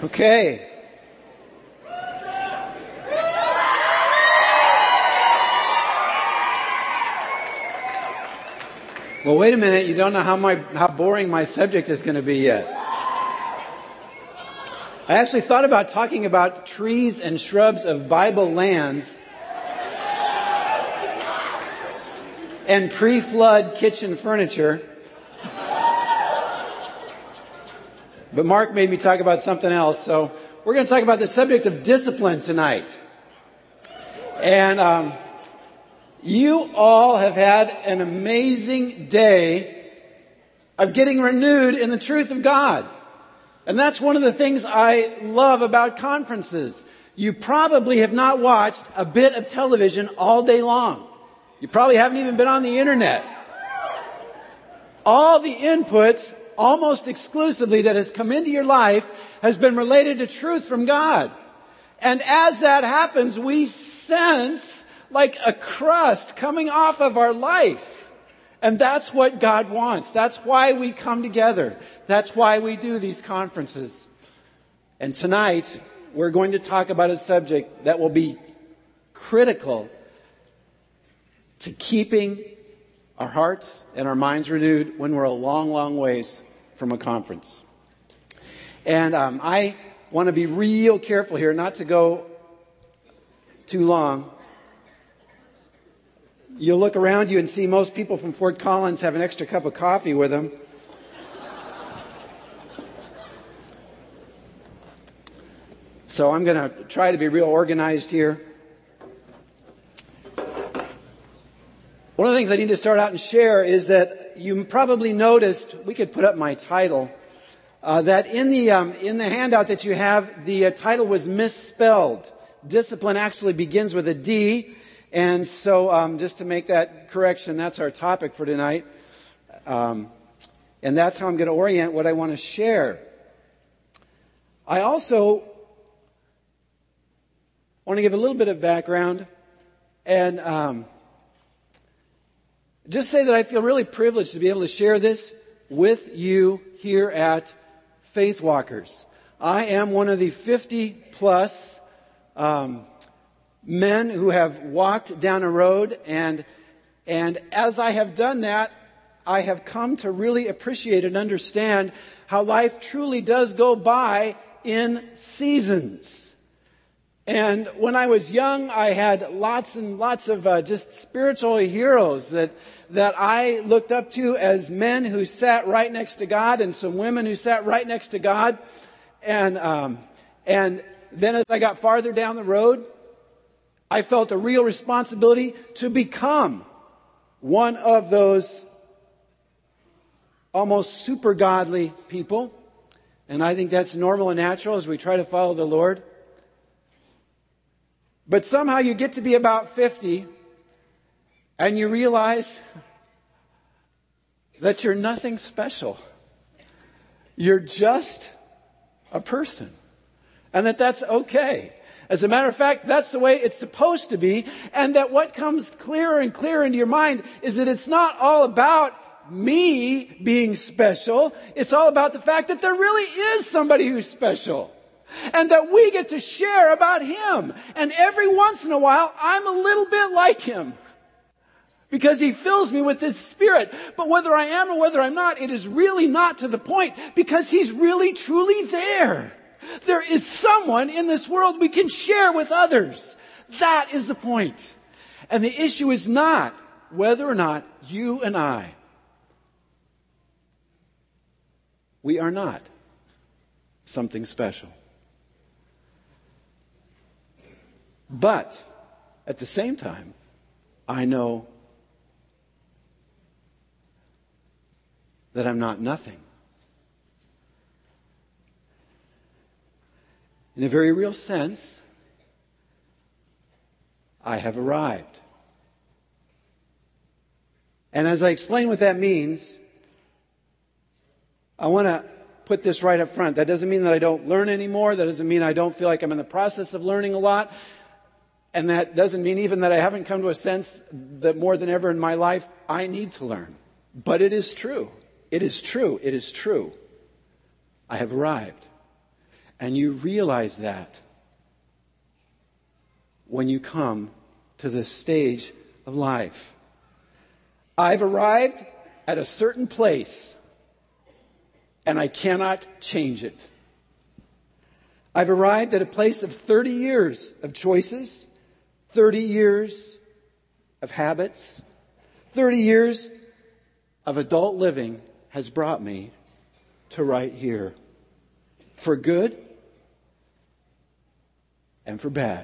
Okay. Well, wait a minute. You don't know how boring my subject is going to be yet. I actually thought about talking about trees and shrubs of Bible lands and pre-flood kitchen furniture. But Mark made me talk about something else. So we're going to talk about the subject of discipline tonight. And you all have had an amazing day of getting renewed in the truth of God. And that's one of the things I love about conferences. You probably have not watched a bit of television all day long. You probably haven't even been on the internet. All the input, almost exclusively, that has come into your life has been related to truth from God. And as that happens, we sense like a crust coming off of our life. And that's what God wants. That's why we come together. That's why we do these conferences. And tonight, we're going to talk about a subject that will be critical to keeping our hearts and our minds renewed when we're a long, long ways from a conference. And I want to be real careful here not to go too long. You'll look around you and see most people from Fort Collins have an extra cup of coffee with them. So I'm going to try to be real organized here. One of the things I need to start out and share is that you probably noticed, we could put up my title, that in the handout that you have, the title was misspelled. Discipline actually begins with a D. And so just to make that correction, that's our topic for tonight. And that's how I'm going to orient what I want to share. I also want to give a little bit of background and just say that I feel really privileged to be able to share this with you here at Faith Walkers. I am one of the 50 plus men who have walked down a road, and as I have done that, I have come to really appreciate and understand how life truly does go by in seasons. And when I was young, I had lots and lots of just spiritual heroes that I looked up to as men who sat right next to God, and some women who sat right next to God. And then as I got farther down the road, I felt a real responsibility to become one of those almost super godly people. And I think that's normal and natural as we try to follow the Lord. But somehow you get to be about 50 and you realize that you're nothing special. You're just a person. And that's okay. As a matter of fact, that's the way it's supposed to be. And that what comes clearer and clearer into your mind is that it's not all about me being special. It's all about the fact that there really is somebody who's special. And that we get to share about Him. And every once in a while, I'm a little bit like Him. Because He fills me with His Spirit. But whether I am or whether I'm not, it is really not to the point. Because He's really, truly there. There is someone in this world we can share with others. That is the point. And the issue is not whether or not you and we are not something special. But at the same time, I know that I'm not nothing. In a very real sense, I have arrived. And as I explain what that means, I want to put this right up front. That doesn't mean that I don't learn anymore. That doesn't mean I don't feel like I'm in the process of learning a lot. And that doesn't mean even that I haven't come to a sense that more than ever in my life, I need to learn. But it is true. It is true. It is true. I have arrived. And you realize that when you come to this stage of life. I've arrived at a certain place, and I cannot change it. I've arrived at a place of 30 years of choices, 30 years of habits, 30 years of adult living has brought me to right here. For good and for bad.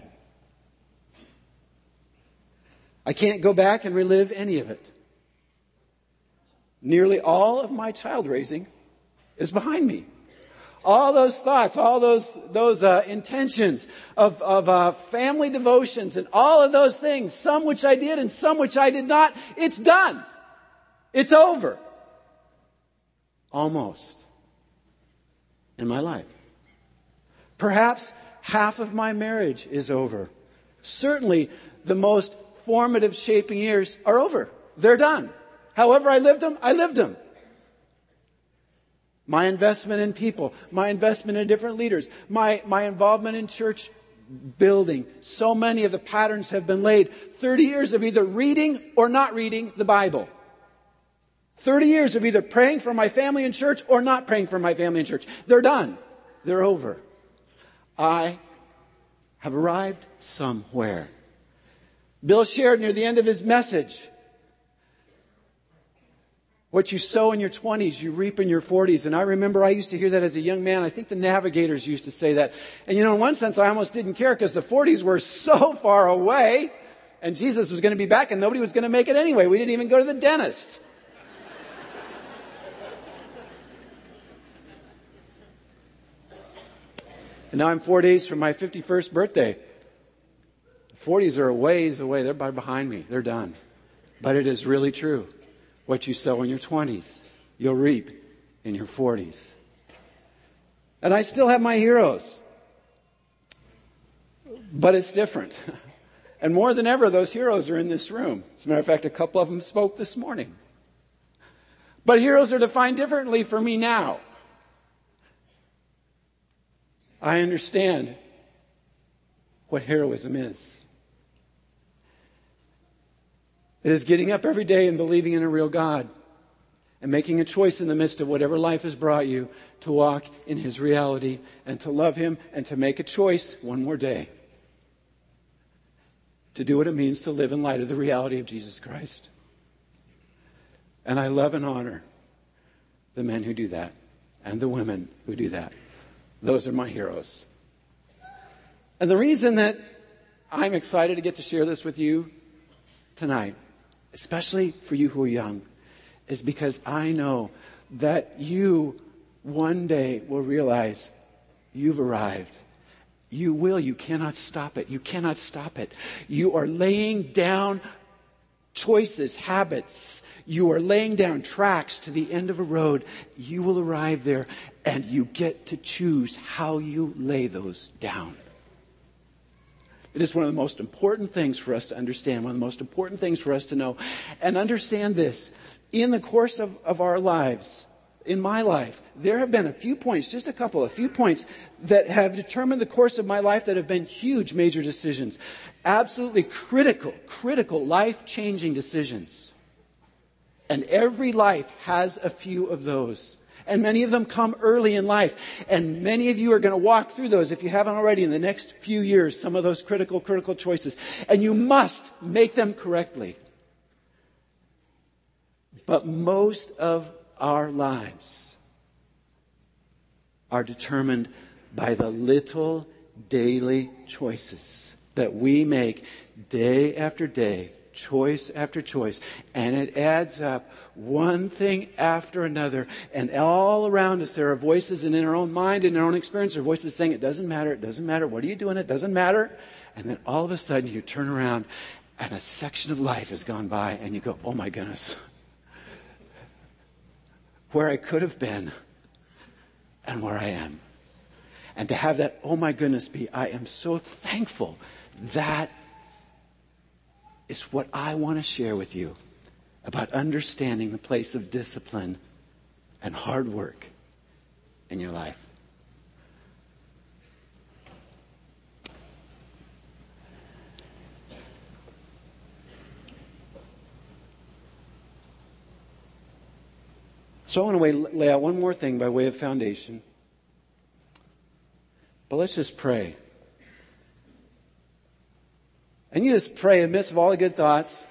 I can't go back and relive any of it. Nearly all of my child raising is behind me. All those thoughts, all those intentions of family devotions and all of those things, some which I did and some which I did not, it's done. It's over. Almost. In my life. Perhaps half of my marriage is over. Certainly the most formative shaping years are over. They're done. However I lived them, I lived them. My investment in people, my investment in different leaders, my involvement in church building. So many of the patterns have been laid. 30 years of either reading or not reading the Bible. 30 years of either praying for my family in church or not praying for my family in church. They're done. They're over. I have arrived somewhere. Bill shared near the end of his message, what you sow in your 20s, you reap in your 40s. And I remember I used to hear that as a young man. I think the Navigators used to say that. And in one sense, I almost didn't care because the 40s were so far away. And Jesus was going to be back and nobody was going to make it anyway. We didn't even go to the dentist. And now I'm 4 days from my 51st birthday. The 40s are a ways away. They're behind me. They're done. But it is really true. What you sow in your 20s, you'll reap in your 40s. And I still have my heroes. But it's different. And more than ever, those heroes are in this room. As a matter of fact, a couple of them spoke this morning. But heroes are defined differently for me now. I understand what heroism is. It is getting up every day and believing in a real God and making a choice in the midst of whatever life has brought you to walk in His reality and to love Him and to make a choice one more day to do what it means to live in light of the reality of Jesus Christ. And I love and honor the men who do that and the women who do that. Those are my heroes. And the reason that I'm excited to get to share this with you tonight, especially for you who are young, is because I know that you one day will realize you've arrived. You will. You cannot stop it. You cannot stop it. You are laying down choices, habits. You are laying down tracks to the end of a road. You will arrive there, and you get to choose how you lay those down. It is one of the most important things for us to understand, one of the most important things for us to know. And understand this, in the course of our lives, in my life, there have been a few points that have determined the course of my life that have been huge major decisions. Absolutely critical, life-changing decisions. And every life has a few of those. And many of them come early in life. And many of you are going to walk through those, if you haven't already, in the next few years, some of those critical choices. And you must make them correctly. But most of our lives are determined by the little daily choices that we make day after day, choice after choice, and it adds up one thing after another. And all around us there are voices, and in our own mind, in our own experience, there are voices saying, it doesn't matter, what are you doing, it doesn't matter. And then all of a sudden you turn around and a section of life has gone by and you go, oh my goodness, where I could have been and where I am. And to have that, oh my goodness, be, I am so thankful. That is what I want to share with you about understanding the place of discipline and hard work in your life. So I want to lay out one more thing by way of foundation. But let's just pray. And you just pray in the midst of all the good thoughts.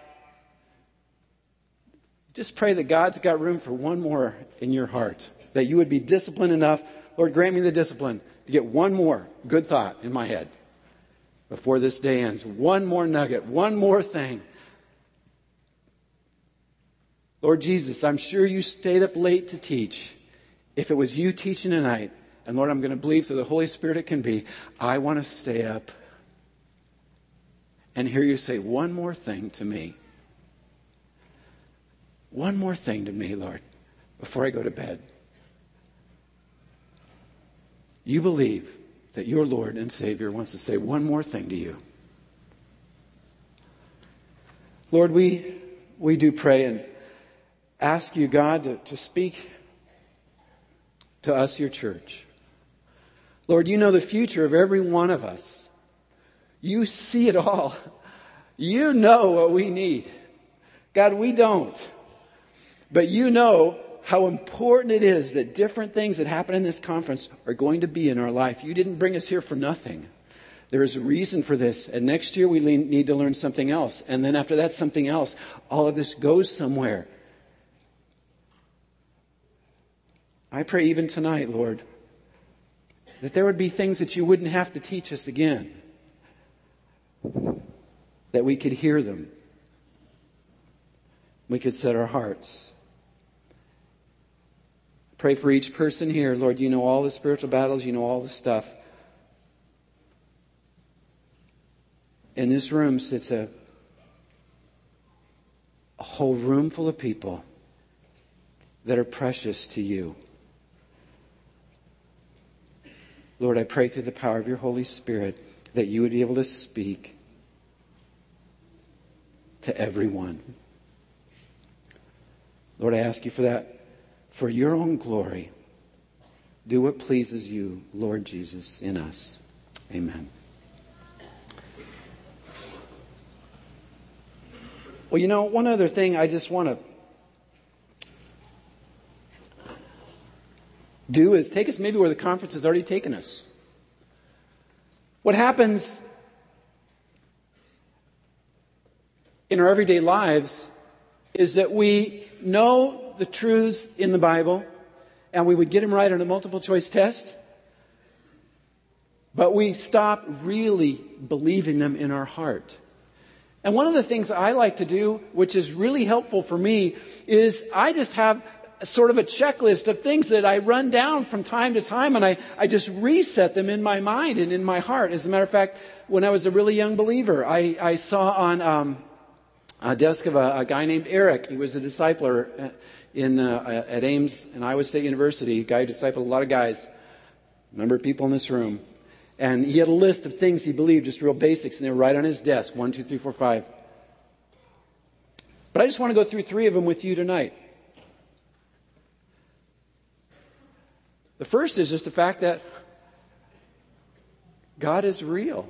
Just pray that God's got room for one more in your heart. That you would be disciplined enough. Lord, grant me the discipline to get one more good thought in my head before this day ends. One more nugget, one more thing. Lord Jesus, I'm sure you stayed up late to teach. If it was you teaching tonight, and Lord, I'm going to believe through the Holy Spirit it can be, I want to stay up and hear you say one more thing to me. One more thing to me, Lord, before I go to bed. You believe that your Lord and Savior wants to say one more thing to you. Lord, we do pray and ask you, God, to speak to us, your church. Lord, you know the future of every one of us. You see it all. You know what we need. God, we don't. But you know how important it is that different things that happen in this conference are going to be in our life. You didn't bring us here for nothing. There is a reason for this. And next year we need to learn something else. And then after that, something else. All of this goes somewhere. I pray even tonight, Lord, that there would be things that you wouldn't have to teach us again. That we could hear them. We could set our hearts. Pray for each person here. Lord, you know all the spiritual battles. You know all the stuff. In this room sits a whole room full of people that are precious to you. Lord, I pray through the power of your Holy Spirit that you would be able to speak to everyone. Lord, I ask you for that, for your own glory. Do what pleases you, Lord Jesus, in us. Amen. Well, you know, one other thing I just want to do is take us maybe where the conference has already taken us. What happens in our everyday lives is that we know the truths in the Bible and we would get them right on a multiple choice test, but we stop really believing them in our heart. And one of the things I like to do, which is really helpful for me, is I just have sort of a checklist of things that I run down from time to time, and I just reset them in my mind and in my heart. As a matter of fact, when I was a really young believer, I saw on a desk of a guy named Eric. He was a discipler at Ames and Iowa State University, a guy who discipled a lot of guys, a number of people in this room. And he had a list of things he believed, just real basics, and they were right on his desk, 1, 2, 3, 4, 5. But I just want to go through 3 of them with you tonight. The first is just the fact that God is real.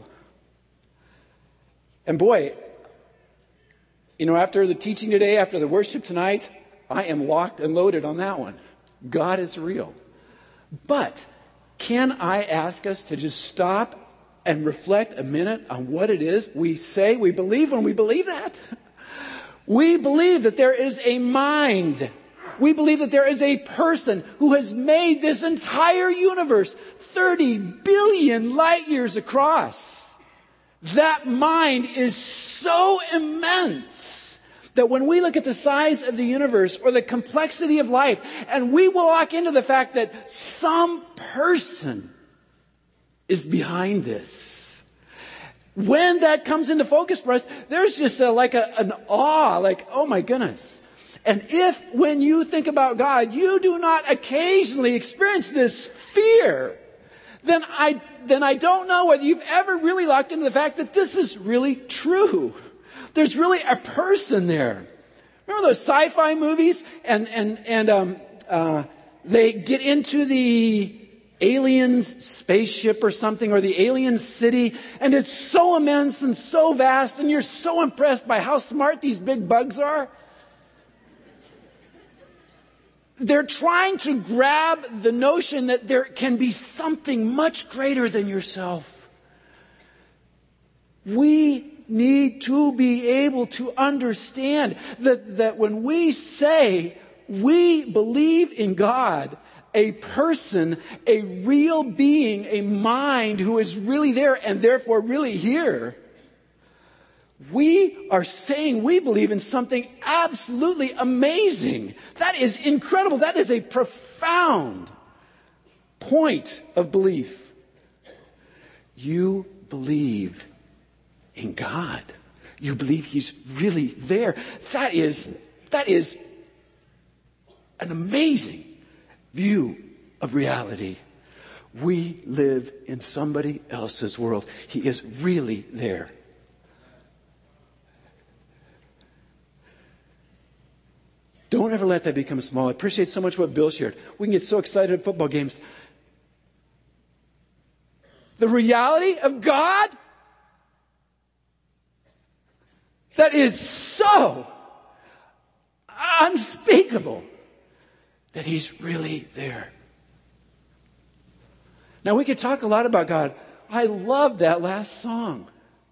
And boy, you know, after the teaching today, after the worship tonight, I am locked and loaded on that one. God is real. But can I ask us to just stop and reflect a minute on what it is we say we believe when we believe that? We believe that there is a mind. We believe that there is a person who has made this entire universe 30 billion light years across. That mind is so immense that when we look at the size of the universe or the complexity of life, and we walk into the fact that some person is behind this, when that comes into focus for us, there's just an awe, like, oh my goodness. And if, when you think about God, you do not occasionally experience this fear, then I don't know whether you've ever really locked into the fact that this is really true. There's really a person there. Remember those sci-fi movies? And they get into the alien's spaceship or something, or the alien city, and it's so immense and so vast, and you're so impressed by how smart these big bugs are. They're trying to grab the notion that there can be something much greater than yourself. We need to be able to understand that when we say we believe in God, a person, a real being, a mind who is really there and therefore really here, we are saying we believe in something absolutely amazing. That is incredible. That is a profound point of belief. You believe in God. You believe He's really there. That is an amazing view of reality. We live in somebody else's world. He is really there. Don't ever let that become small. I appreciate so much what Bill shared. We can get so excited at football games. The reality of God that is so unspeakable that He's really there. Now, we could talk a lot about God. I love that last song.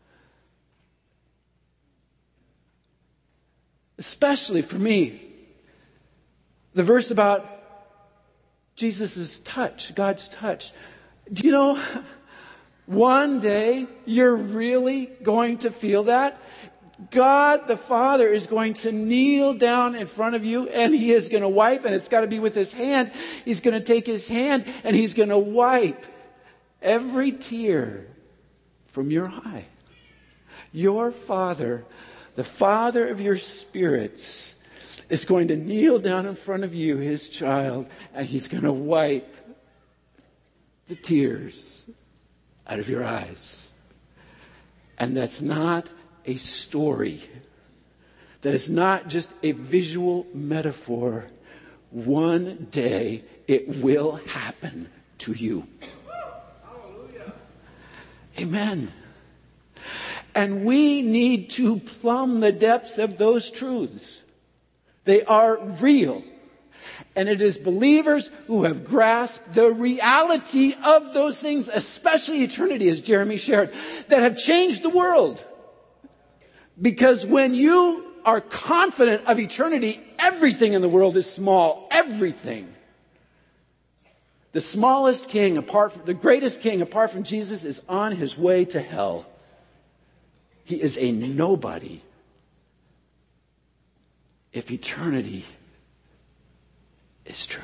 Especially for me, the verse about Jesus' touch, God's touch. Do you know, one day you're really going to feel that? God the Father is going to kneel down in front of you and He is going to wipe, and it's got to be with His hand. He's going to take His hand and He's going to wipe every tear from your eye. Your Father, the Father of your spirits, is going to kneel down in front of you, His child, and He's going to wipe the tears out of your eyes. And that's not a story. That is not just a visual metaphor. One day it will happen to you. Amen. And we need to plumb the depths of those truths. They are real. And it is believers who have grasped the reality of those things, especially eternity, as Jeremy shared, that have changed the world. Because when you are confident of eternity, everything in the world is small. Everything. The smallest king, the greatest king apart from Jesus, is on his way to hell. He is a nobody. If eternity is true.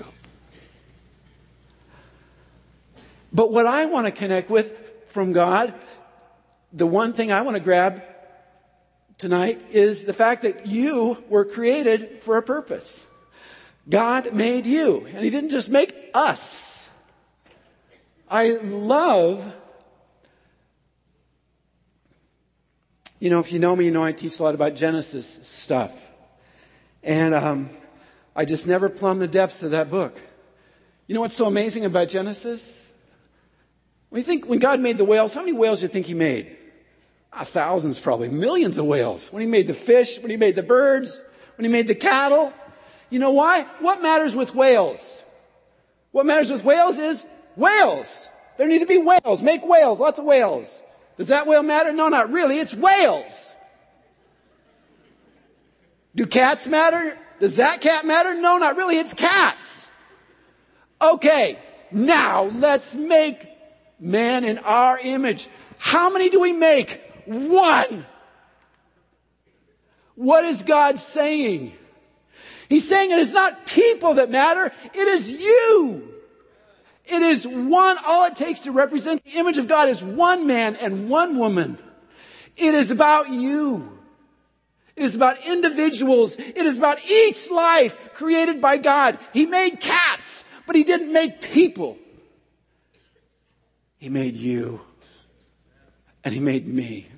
But what I want to connect with from God, the one thing I want to grab tonight is the fact that you were created for a purpose. God made you, and He didn't just make us. I love, if you know me, you know I teach a lot about Genesis stuff. And I just never plumbed the depths of that book. You know what's so amazing about Genesis? When God made the whales, how many whales do you think He made? Thousands, probably millions of whales. When He made the fish, when He made the birds, when He made the cattle. You know why? What matters with whales? What matters with whales is whales. There need to be whales. Make whales. Lots of whales. Does that whale matter? No, not really. It's whales. Do cats matter? Does that cat matter? No, not really. It's cats. Okay, now let's make man in our image. How many do we make? One. What is God saying? He's saying it is not people that matter. It is you. It is one. All it takes to represent the image of God is one man and one woman. It is about you. It is about individuals. It is about each life created by God. He made cats, but He didn't make people. He made you. And He made me.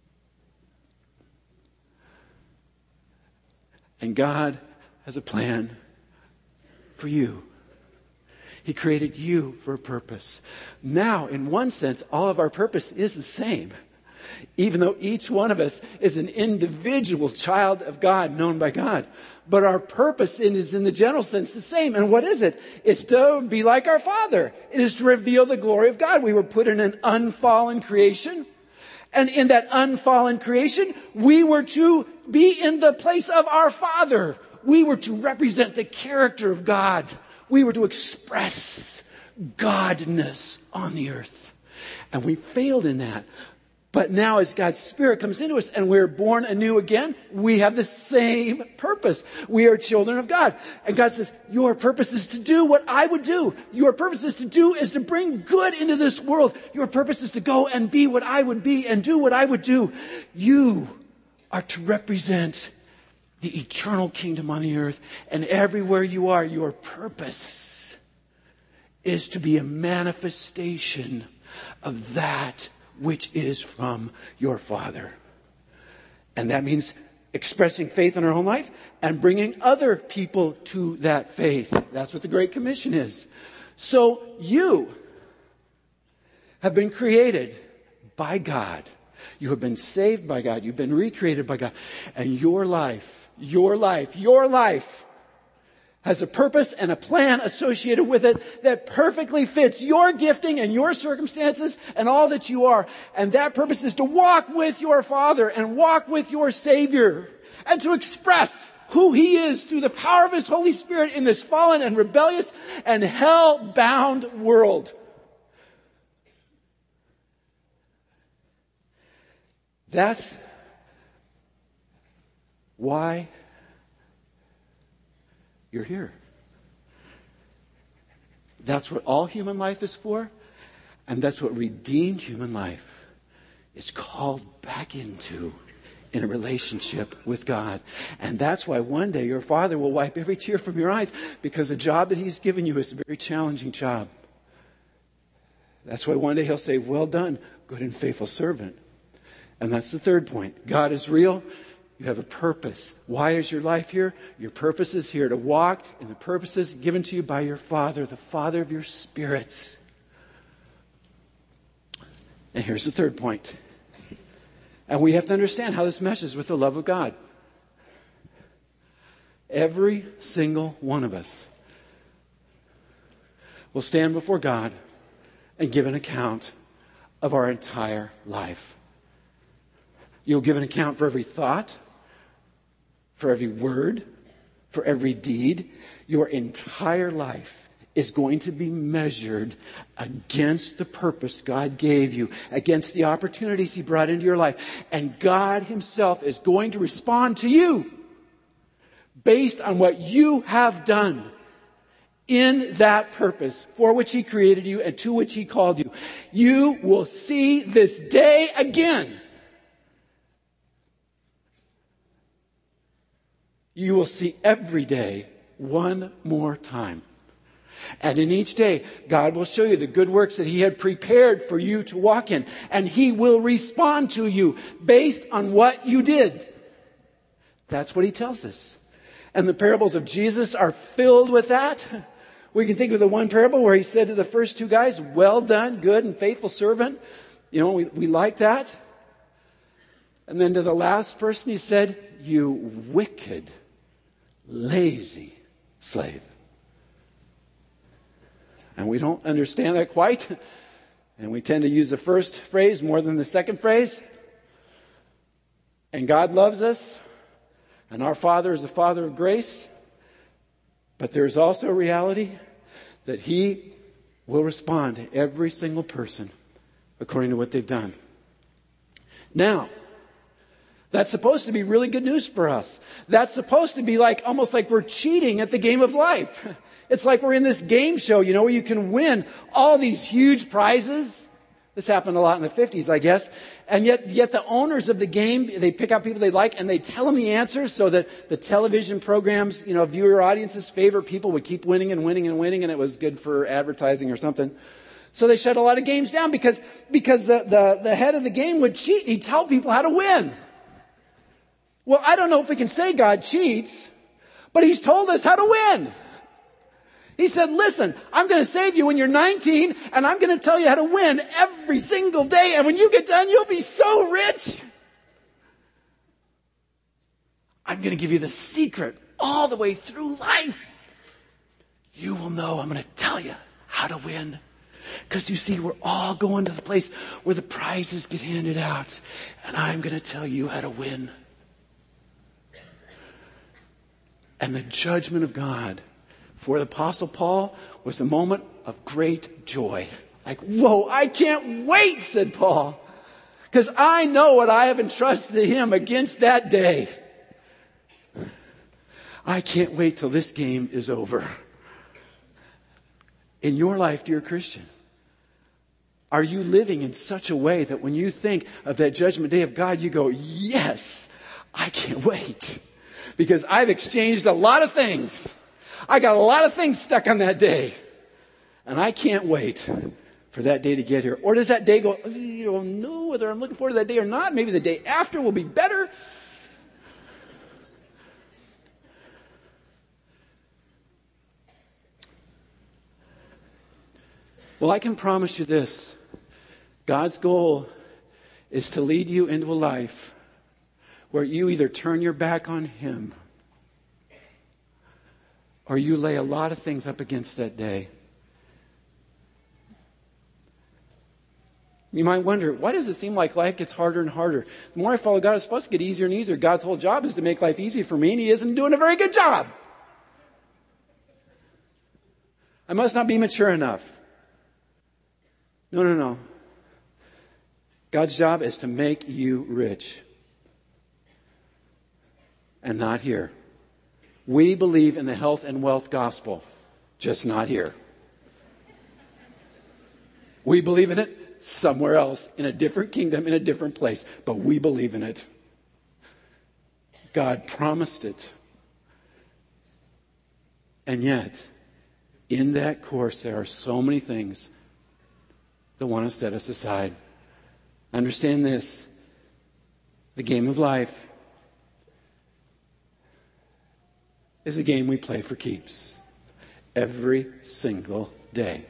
And God has a plan for you. He created you for a purpose. Now, in one sense, all of our purpose is the same. even though each one of us is an individual child of God, known by God. But our purpose is in the general sense the same. And what is it? It's to be like our Father. It is to reveal the glory of God. We were put in an unfallen creation. And in that unfallen creation, we were to be in the place of our Father. We were to represent the character of God. We were to express Godness on the earth. And we failed in that. But now as God's Spirit comes into us and we're born anew again, we have the same purpose. We are children of God. And God says, your purpose is to do what I would do. Your purpose is to bring good into this world. Your purpose is to go and be what I would be and do what I would do. You are to represent the eternal kingdom on the earth. And everywhere you are, your purpose is to be a manifestation of that which is from your Father. And that means expressing faith in our own life and bringing other people to that faith. That's what the Great Commission is. So you have been created by God. You have been saved by God. You've been recreated by God. And your life has a purpose and a plan associated with it that perfectly fits your gifting and your circumstances and all that you are. And that purpose is to walk with your Father and walk with your Savior and to express who He is through the power of His Holy Spirit in this fallen and rebellious and hell-bound world. That's why you're here. That's what all human life is for. And that's what redeemed human life is called back into in a relationship with God. And that's why one day your Father will wipe every tear from your eyes, because the job that He's given you is a very challenging job. That's why one day He'll say, well done, good and faithful servant. And that's the third point. God is real. You have a purpose. Why is your life here? Your purpose is here to walk in the purposes given to you by your Father, the Father of your spirits. And here's the third point. And we have to understand how this meshes with the love of God. Every single one of us will stand before God and give an account of our entire life. You'll give an account for every thought, for every word, for every deed. Your entire life is going to be measured against the purpose God gave you, against the opportunities He brought into your life. And God Himself is going to respond to you based on what you have done in that purpose for which He created you and to which He called you. You will see this day again. You will see every day one more time. And in each day, God will show you the good works that He had prepared for you to walk in. And He will respond to you based on what you did. That's what He tells us. And the parables of Jesus are filled with that. We can think of the one parable where He said to the first two guys, well done, good and faithful servant. You know, we like that. And then to the last person He said, you wicked, lazy slave. And we don't understand that quite. And we tend to use the first phrase more than the second phrase. And God loves us. And our Father is a Father of grace. But there's also a reality that He will respond to every single person according to what they've done. Now, that's supposed to be really good news for us. That's supposed to be almost like we're cheating at the game of life. It's like we're in this game show, where you can win all these huge prizes. This happened a lot in the 50s, I guess. And yet the owners of the game, they pick out people they like and they tell them the answers so that the television programs, viewer audiences' favorite people would keep winning and winning and winning, and it was good for advertising or something. So they shut a lot of games down because the head of the game would cheat. He'd tell people how to win. Well, I don't know if we can say God cheats, but He's told us how to win. He said, listen, I'm going to save you when you're 19, and I'm going to tell you how to win every single day. And when you get done, you'll be so rich. I'm going to give you the secret all the way through life. You will know I'm going to tell you how to win. Because you see, we're all going to the place where the prizes get handed out. And I'm going to tell you how to win. And the judgment of God for the Apostle Paul was a moment of great joy. Like, whoa, I can't wait, said Paul. Because I know what I have entrusted to him against that day. I can't wait till this game is over. In your life, dear Christian, are you living in such a way that when you think of that judgment day of God, you go, yes, I can't wait. Because I've exchanged a lot of things. I got a lot of things stuck on that day. And I can't wait for that day to get here. Or does that day go, you don't know whether I'm looking forward to that day or not. Maybe the day after will be better. Well, I can promise you this. God's goal is to lead you into a life where you either turn your back on Him or you lay a lot of things up against that day. You might wonder, why does it seem like life gets harder and harder? The more I follow God, it's supposed to get easier and easier. God's whole job is to make life easy for me, and He isn't doing a very good job. I must not be mature enough. No. God's job is to make you rich. And not here. We believe in the health and wealth gospel, just not here. We believe in it somewhere else, in a different kingdom, in a different place. But we believe in it. God promised it. And yet, in that course, there are so many things that want to set us aside. Understand this. The game of life is a game we play for keeps. Every single day.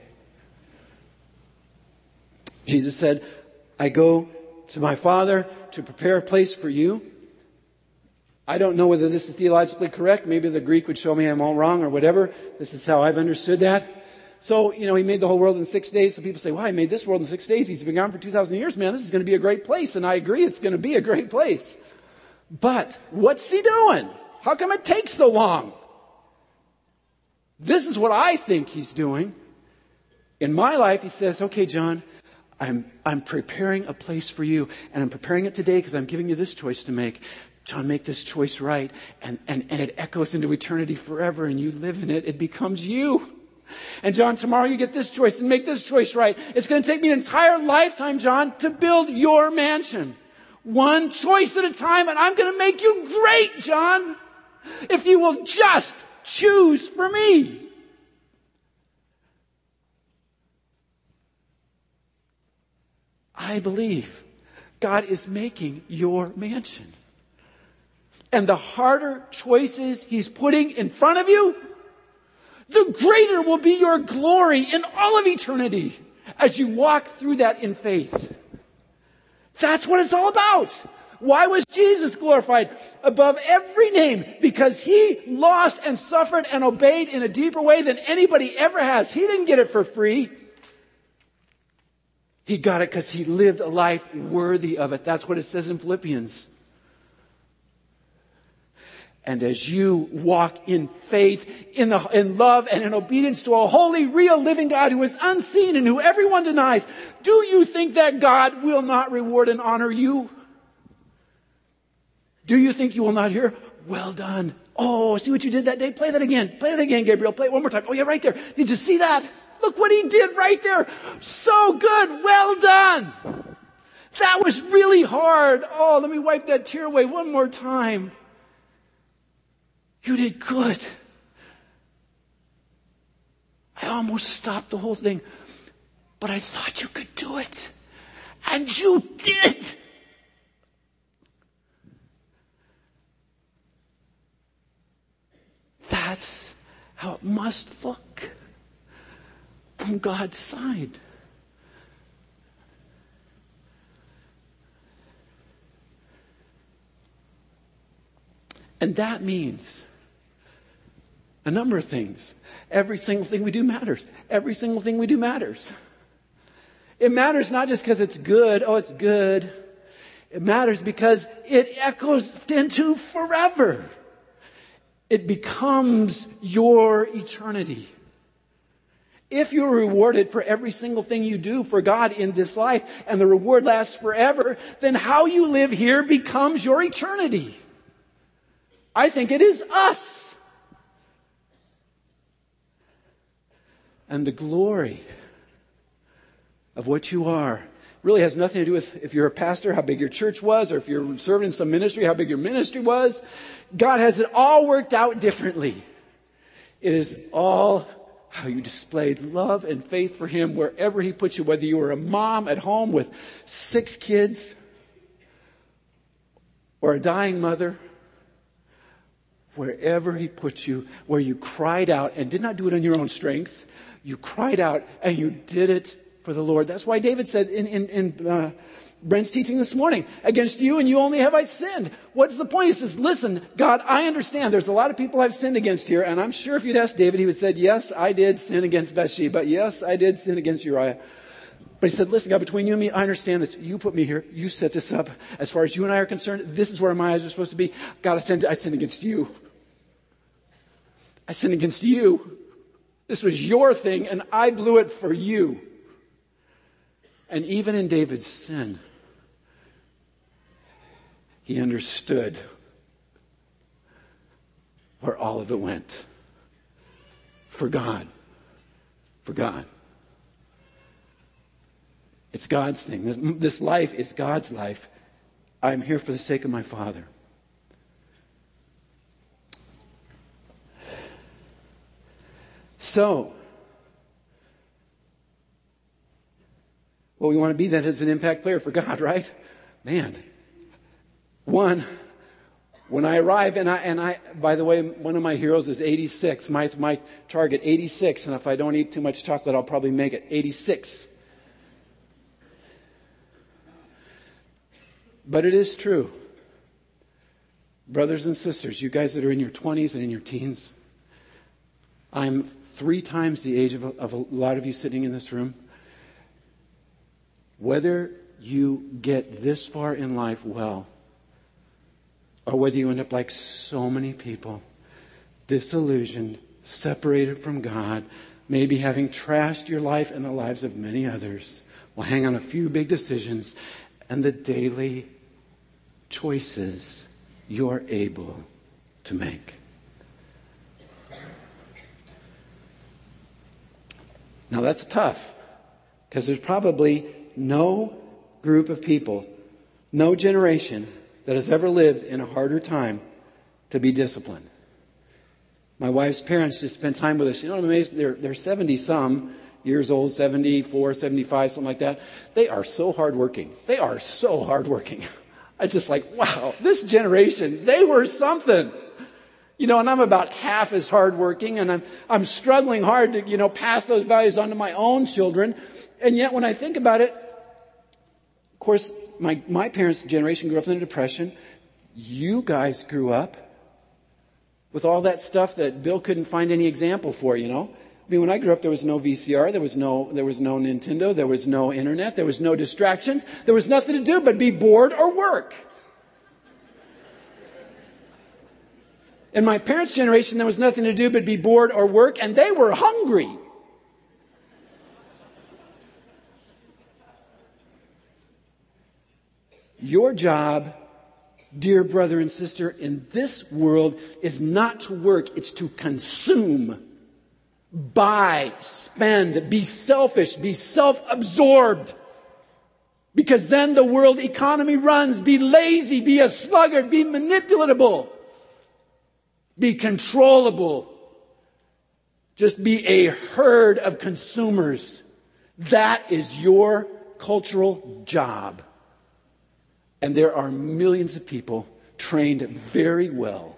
Jesus said, I go to my Father to prepare a place for you. I don't know whether this is theologically correct. Maybe the Greek would show me I'm all wrong or whatever. This is how I've understood that. So, He made the whole world in 6 days. So people say, well, He made this world in 6 days. He's been gone for 2,000 years. Man, this is going to be a great place. And I agree, it's going to be a great place. But what's He doing? How come it takes so long? This is what I think He's doing. In my life, He says, okay, John, I'm preparing a place for you. And I'm preparing it today because I'm giving you this choice to make. John, make this choice right. And it echoes into eternity forever. And you live in it. It becomes you. And John, tomorrow you get this choice and make this choice right. It's going to take me an entire lifetime, John, to build your mansion. One choice at a time, and I'm going to make you great, John, if you will just choose for me. I believe God is making your mansion. And the harder choices He's putting in front of you, the greater will be your glory in all of eternity as you walk through that in faith. That's what it's all about. Why was Jesus glorified above every name? Because He lost and suffered and obeyed in a deeper way than anybody ever has. He didn't get it for free. He got it because He lived a life worthy of it. That's what it says in Philippians. And as you walk in faith, in love, and in obedience to a holy, real, living God who is unseen and who everyone denies, do you think that God will not reward and honor you? Do you think you will not hear, well done? Oh, see what you did that day? Play that again. Play it again, Gabriel. Play it one more time. Oh, yeah, right there. Did you see that? Look what he did right there. So good. Well done. That was really hard. Oh, let me wipe that tear away one more time. You did good. I almost stopped the whole thing, but I thought you could do it. And you did. That's how it must look. from God's side. And that means a number of things. Every single thing we do matters. Every single thing we do matters. It matters not just because it's good. Oh, it's good. It matters because it echoes into forever. It becomes your eternity. If you're rewarded for every single thing you do for God in this life, and the reward lasts forever, then how you live here becomes your eternity. I think it is us. And the glory of what you are really has nothing to do with if you're a pastor, how big your church was, or if you're serving in some ministry, how big your ministry was. God has it all worked out differently. It is all how you displayed love and faith for Him wherever He put you, whether you were a mom at home with 6 kids or a dying mother. Wherever He put you, where you cried out and did not do it on your own strength. You cried out and you did it for the Lord. That's why David said in Brent's teaching this morning, against you and you only have I sinned. What's the point? He says, listen, God, I understand there's a lot of people I've sinned against here. And I'm sure if you'd asked David, he would have said, yes, I did sin against Bathsheba. Yes, I did sin against Uriah. But he said, listen, God, between you and me, I understand that you put me here. You set this up. As far as you and I are concerned, this is where my eyes are supposed to be. God, I sinned against you. I sinned against you. This was your thing, and I blew it for you. And even in David's sin, he understood where all of it went. For God. For God. It's God's thing. This life is God's life. I'm here for the sake of my Father. So, well, we want to be that as an impact player for God, right? Man. One, when I arrive, and I, by the way, one of my heroes is 86. My target, 86. And if I don't eat too much chocolate, I'll probably make it 86. But it is true. Brothers and sisters, you guys that are in your 20s and in your teens, I'm 3 times the age of a lot of you sitting in this room. Whether you get this far in life well, or whether you end up like so many people, disillusioned, separated from God, maybe having trashed your life and the lives of many others, will hang on a few big decisions and the daily choices you're able to make. Now that's tough, because there's probably no group of people, no generation that has ever lived in a harder time to be disciplined. My wife's parents just spent time with us. You know what I'm amazed? They're 70-some years old, 74, 75, something like that. They are so hardworking. They are so hardworking. I just like, wow, this generation, they were something. You know, and I'm about half as hardworking, and I'm struggling hard to, pass those values on to my own children. And yet when I think about it, of course, my parents' generation grew up in the Depression. You guys grew up with all that stuff that Bill couldn't find any example for, I mean, when I grew up, there was no VCR, there was no Nintendo, there was no internet, there was no distractions. There was nothing to do but be bored or work. In my parents' generation, there was nothing to do but be bored or work, and they were hungry. Your job, dear brother and sister, in this world is not to work, it's to consume, buy, spend, be selfish, be self-absorbed. Because then the world economy runs. Be lazy, be a sluggard, be manipulatable. Be controllable. Just be a herd of consumers. That is your cultural job. And there are millions of people trained very well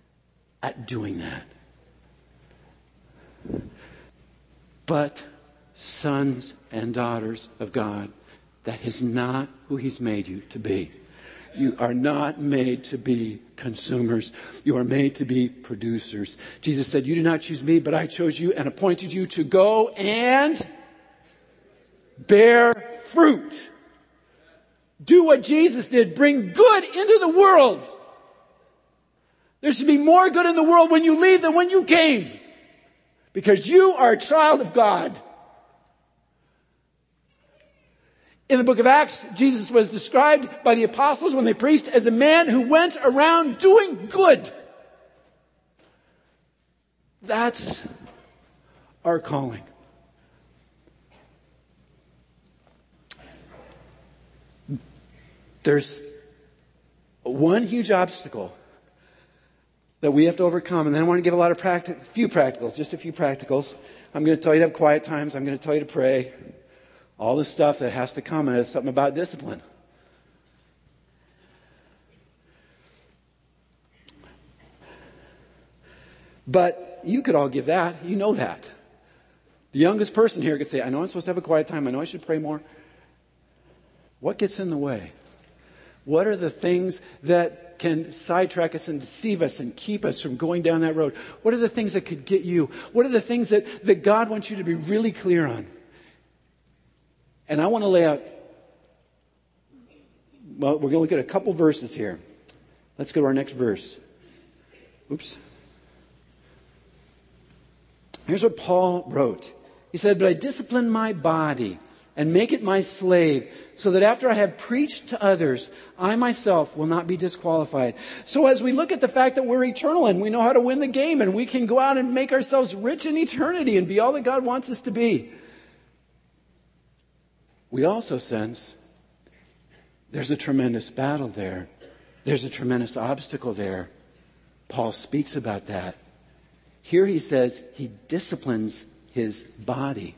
at doing that. But sons and daughters of God. That is not who He's made you to be. You are not made to be consumers. You are made to be producers. Jesus said, you did not choose me, but I chose you and appointed you to go and bear fruit. Do what Jesus did. Bring good into the world. There should be more good in the world when you leave than when you came. Because you are a child of God. In the book of Acts, Jesus was described by the apostles when they preached as a man who went around doing good. That's our calling. There's one huge obstacle that we have to overcome, and then I want to give a lot of few practicals. I'm going to tell you to have quiet times. I'm going to tell you to pray. All the stuff that has to come, and it's something about discipline. But you could all give that. You know that. The youngest person here could say, I know I'm supposed to have a quiet time. I know I should pray more. What gets in the way? What are the things that can sidetrack us and deceive us and keep us from going down that road? What are the things that could get you? What are the things that God wants you to be really clear on? And I want to lay out, well, we're going to look at a couple verses here. Let's go to our next verse. Oops. Here's what Paul wrote. He said, but I discipline my body and make it my slave, so that after I have preached to others, I myself will not be disqualified. So as we look at the fact that we're eternal and we know how to win the game and we can go out and make ourselves rich in eternity and be all that God wants us to be, we also sense there's a tremendous battle there. There's a tremendous obstacle there. Paul speaks about that. Here he says he disciplines his body.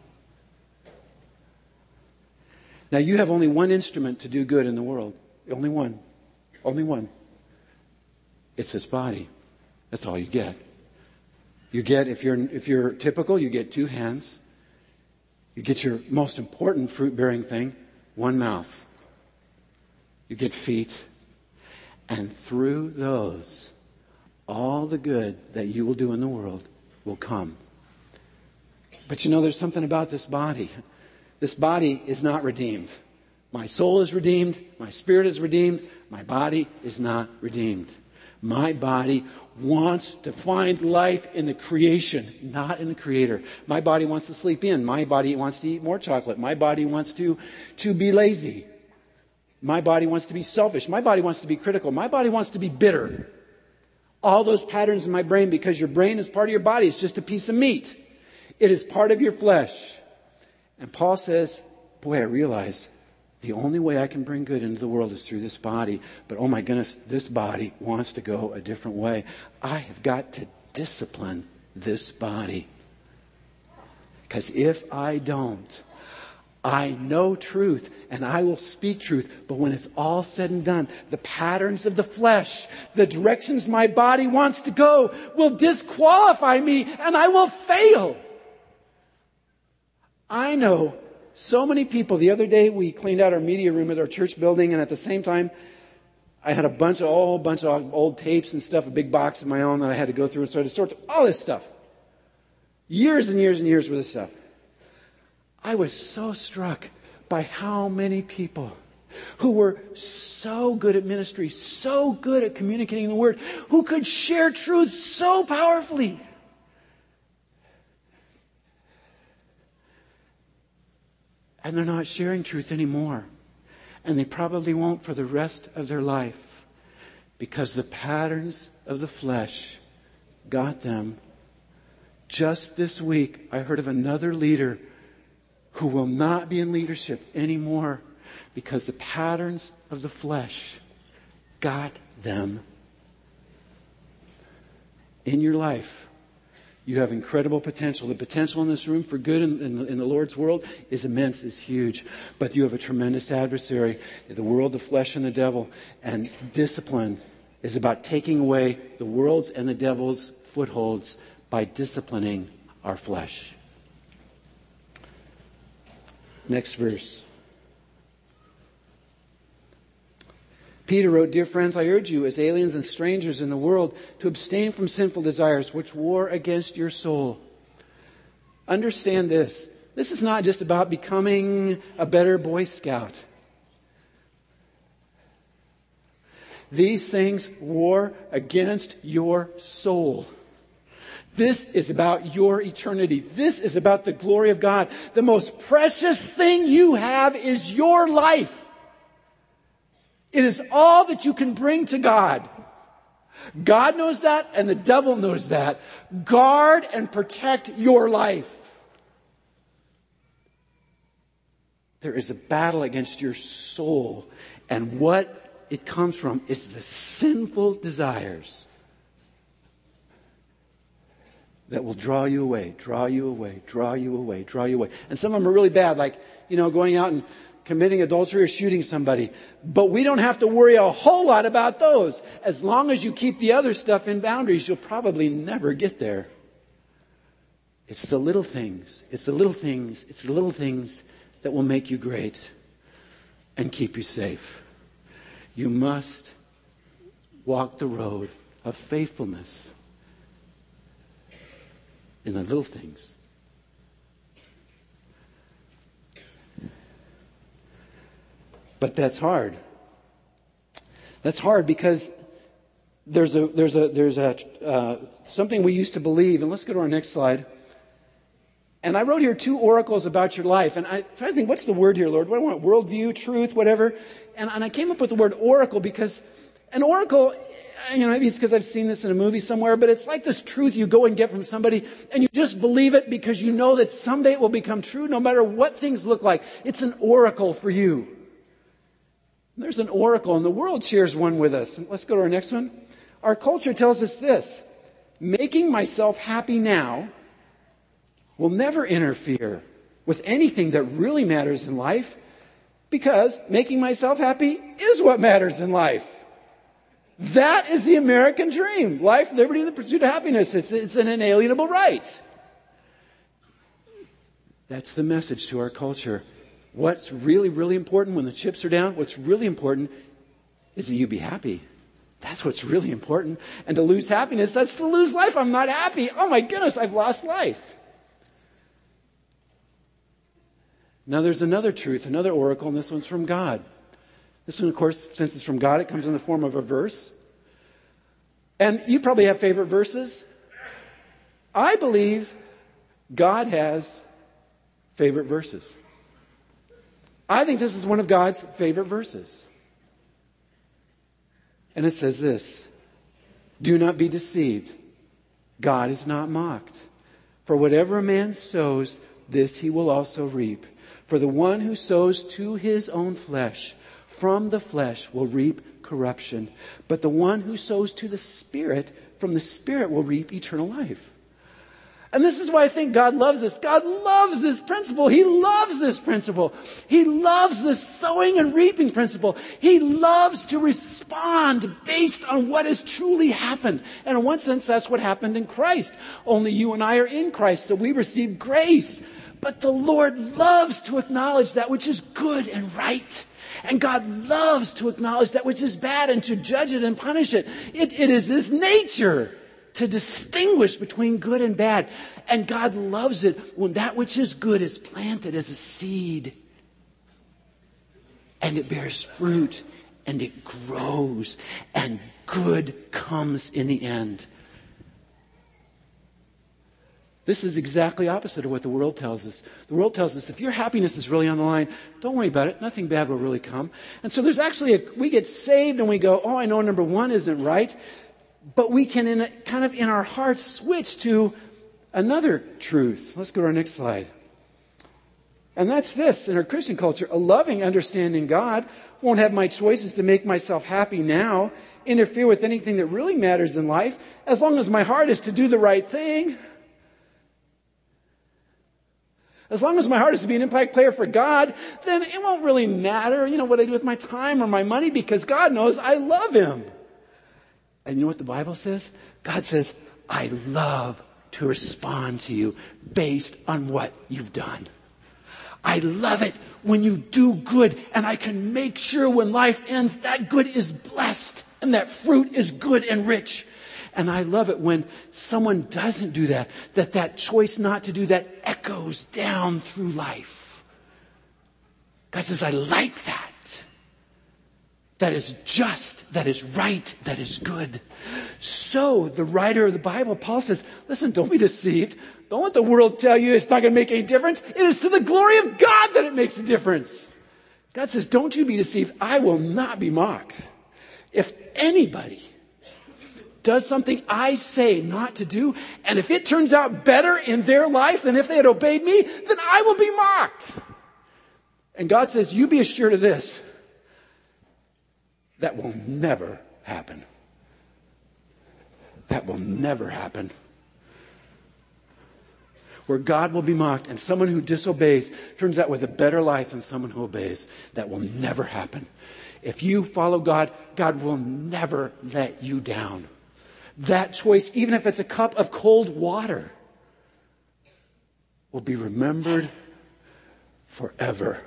Now you have only one instrument to do good in the world. Only one. Only one. It's this body. That's all you get. You get, if you're typical, you get 2 hands. You get your most important fruit-bearing thing, 1 mouth. You get feet. And through those, all the good that you will do in the world will come. But you know, there's something about this body. This body is not redeemed. My soul is redeemed. My spirit is redeemed. My body is not redeemed. My body wants to find life in the creation, not in the Creator. My body wants to sleep in. My body wants to eat more chocolate. My body wants to be lazy. My body wants to be selfish. My body wants to be critical. My body wants to be bitter. All those patterns in my brain, because your brain is part of your body. It's just a piece of meat. It is part of your flesh. And Paul says, boy, I realize the only way I can bring good into the world is through this body. But oh my goodness, this body wants to go a different way. I have got to discipline this body. Because if I don't, I know truth and I will speak truth. But when it's all said and done, the patterns of the flesh, the directions my body wants to go will disqualify me and I will fail. I know so many people. The other day we cleaned out our media room at our church building, and at the same time I had a bunch of old tapes and stuff, a big box of my own that I had to go through and start to sort all this stuff. Years and years and years worth of stuff. I was so struck by how many people who were so good at ministry, so good at communicating the word, who could share truth so powerfully. And they're not sharing truth anymore. And they probably won't for the rest of their life. Because the patterns of the flesh got them. Just this week, I heard of another leader who will not be in leadership anymore. Because the patterns of the flesh got them. In your life, you have incredible potential. The potential in this room for good in the Lord's world is immense, is huge. But you have a tremendous adversary, the world, the flesh, and the devil. And discipline is about taking away the world's and the devil's footholds by disciplining our flesh. Next verse. Peter wrote, "Dear friends, I urge you as aliens and strangers in the world to abstain from sinful desires which war against your soul." Understand this. This is not just about becoming a better Boy Scout. These things war against your soul. This is about your eternity. This is about the glory of God. The most precious thing you have is your life. It is all that you can bring to God. God knows that, and the devil knows that. Guard and protect your life. There is a battle against your soul, and what it comes from is the sinful desires that will draw you away, draw you away, draw you away, draw you away. And some of them are really bad, like, going out and committing adultery or shooting somebody. But we don't have to worry a whole lot about those. As long as you keep the other stuff in boundaries, you'll probably never get there. It's the little things. It's the little things. It's the little things that will make you great and keep you safe. You must walk the road of faithfulness in the little things. But that's hard. That's hard because there's something we used to believe, and let's go to our next slide. And I wrote here 2 oracles about your life, and I tried to think, what's the word here, Lord? What do I want? Worldview, truth, whatever. And I came up with the word oracle because an oracle, maybe it's because I've seen this in a movie somewhere, but it's like this truth you go and get from somebody, and you just believe it because you know that someday it will become true, no matter what things look like. It's an oracle for you. There's an oracle, and the world shares one with us. Let's go to our next one. Our culture tells us this: making myself happy now will never interfere with anything that really matters in life, because making myself happy is what matters in life. That is the American dream. Life, liberty, and the pursuit of happiness. It's an inalienable right. That's the message to our culture. What's really, really important when the chips are down, what's really important is that you be happy. That's what's really important. And to lose happiness, that's to lose life. I'm not happy. Oh my goodness, I've lost life. Now there's another truth, another oracle, and this one's from God. This one, of course, since it's from God, it comes in the form of a verse. And you probably have favorite verses. I believe God has favorite verses. I think this is one of God's favorite verses. And it says this: "Do not be deceived. God is not mocked. For whatever a man sows, this he will also reap. For the one who sows to his own flesh, from the flesh will reap corruption. But the one who sows to the Spirit, from the Spirit will reap eternal life." And this is why I think God loves this. God loves this principle. He loves this principle. He loves this sowing and reaping principle. He loves to respond based on what has truly happened. And in one sense, that's what happened in Christ. Only you and I are in Christ, so we receive grace. But the Lord loves to acknowledge that which is good and right. And God loves to acknowledge that which is bad and to judge it and punish it. It is His nature to distinguish between good and bad. And God loves it when that which is good is planted as a seed. And it bears fruit. And it grows. And good comes in the end. This is exactly opposite of what the world tells us. The world tells us if your happiness is really on the line, don't worry about it. Nothing bad will really come. And so there's actually we get saved and we go, oh, I know number one isn't right. But we can, in our hearts, switch to another truth. Let's go to our next slide. And that's this. In our Christian culture, a loving, understanding God won't have my choices to make myself happy now interfere with anything that really matters in life, as long as my heart is to do the right thing. As long as my heart is to be an impact player for God, then it won't really matter, what I do with my time or my money, because God knows I love Him. And you know what the Bible says? God says, I love to respond to you based on what you've done. I love it when you do good, and I can make sure when life ends, that good is blessed and that fruit is good and rich. And I love it when someone doesn't do that, that choice not to do that echoes down through life. God says, I like that. That is just, that is right, that is good. So the writer of the Bible, Paul says, listen, don't be deceived. Don't let the world tell you it's not going to make any difference. It is to the glory of God that it makes a difference. God says, don't you be deceived. I will not be mocked. If anybody does something I say not to do, and if it turns out better in their life than if they had obeyed me, then I will be mocked. And God says, you be assured of this. That will never happen. That will never happen. Where God will be mocked and someone who disobeys turns out with a better life than someone who obeys. That will never happen. If you follow God, God will never let you down. That choice, even if it's a cup of cold water, will be remembered forever.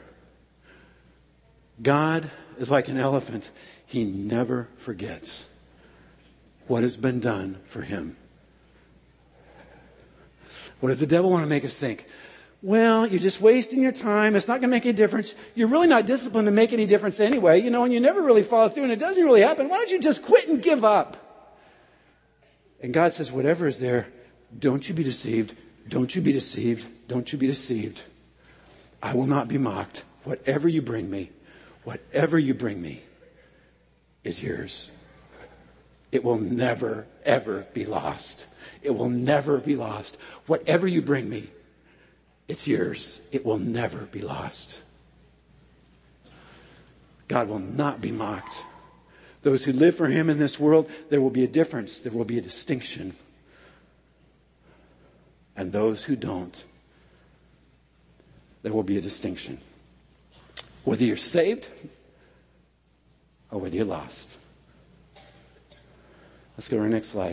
God is like an elephant. He never forgets what has been done for him. What does the devil want to make us think? Well, you're just wasting your time. It's not going to make any difference. You're really not disciplined to make any difference anyway. And you never really follow through and it doesn't really happen. Why don't you just quit and give up? And God says, whatever is there, don't you be deceived. Don't you be deceived. Don't you be deceived. I will not be mocked. Whatever you bring me is yours. It will never, ever be lost. It will never be lost. Whatever you bring me, it's yours. It will never be lost. God will not be mocked. Those who live for him in this world, there will be a difference. There will be a distinction. And those who don't, there will be a distinction. Whether you're saved or whether you're lost. Let's go to our next slide.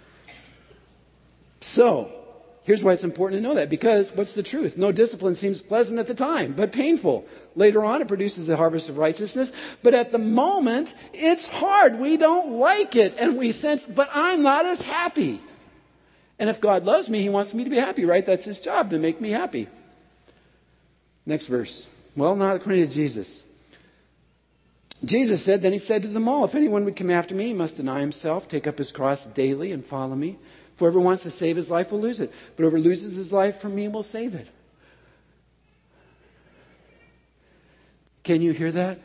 So, here's why it's important to know that. Because what's the truth? No discipline seems pleasant at the time, but painful. Later on, it produces the harvest of righteousness. But at the moment, it's hard. We don't like it. And we sense, but I'm not as happy. And if God loves me, he wants me to be happy, right? That's his job, to make me happy. Next verse. Well, not according to Jesus. Jesus said, then he said to them all, if anyone would come after me, he must deny himself, take up his cross daily and follow me. Whoever wants to save his life will lose it. But whoever loses his life for me will save it. Can you hear that?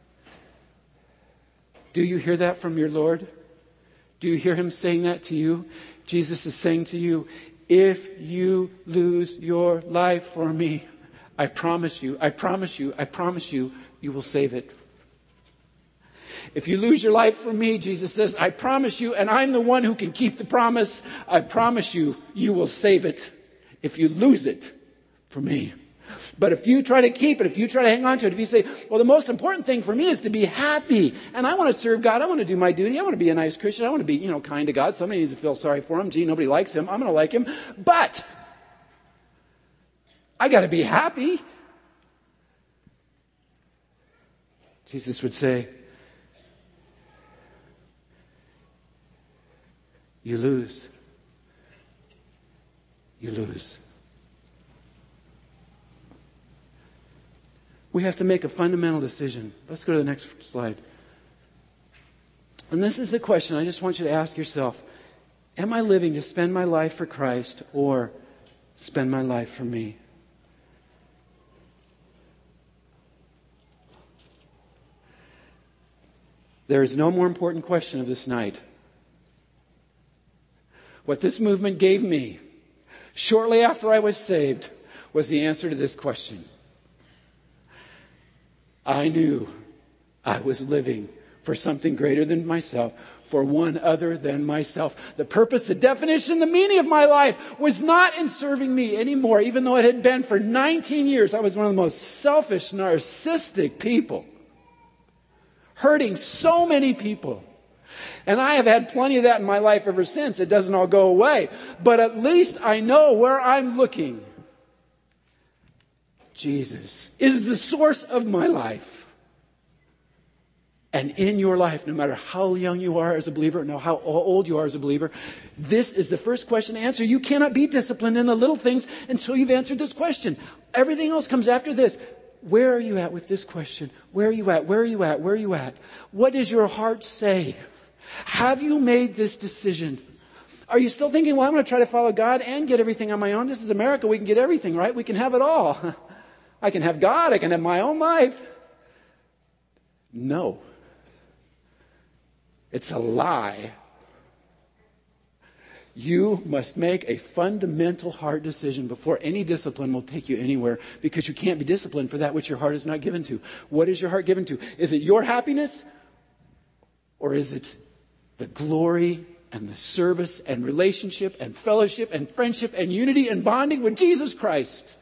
Do you hear that from your Lord? Do you hear him saying that to you? Jesus is saying to you, if you lose your life for me, I promise you, you will save it. If you lose your life for me, Jesus says, I promise you, and I'm the one who can keep the promise, I promise you, you will save it if you lose it for me. But if you try to keep it, if you try to hang on to it, if you say, well, the most important thing for me is to be happy, and I want to serve God, I want to do my duty, I want to be a nice Christian, I want to be, kind to God, somebody needs to feel sorry for him, gee, nobody likes him, I'm going to like him, but I got to be happy. Jesus would say, you lose. You lose. We have to make a fundamental decision. Let's go to the next slide. And this is the question I just want you to ask yourself. Am I living to spend my life for Christ or spend my life for me? There is no more important question of this night. What this movement gave me, shortly after I was saved, was the answer to this question. I knew I was living for something greater than myself, for one other than myself. The purpose, the definition, the meaning of my life was not in serving me anymore, even though it had been for 19 years. I was one of the most selfish, narcissistic people, hurting so many people. And I have had plenty of that in my life ever since. It doesn't all go away. But at least I know where I'm looking. Jesus is the source of my life. And in your life, no matter how young you are as a believer, no how old you are as a believer, this is the first question to answer. You cannot be disciplined in the little things until you've answered this question. Everything else comes after this. Where are you at with this question? Where are you at? Where are you at? Where are you at? What does your heart say? Have you made this decision? Are you still thinking, well, I'm going to try to follow God and get everything on my own? This is America. We can get everything, right? We can have it all. I can have God. I can have my own life. No. It's a lie. You must make a fundamental heart decision before any discipline will take you anywhere, because you can't be disciplined for that which your heart is not given to. What is your heart given to? Is it your happiness, or is it the glory and the service and relationship and fellowship and friendship and unity and bonding with Jesus Christ?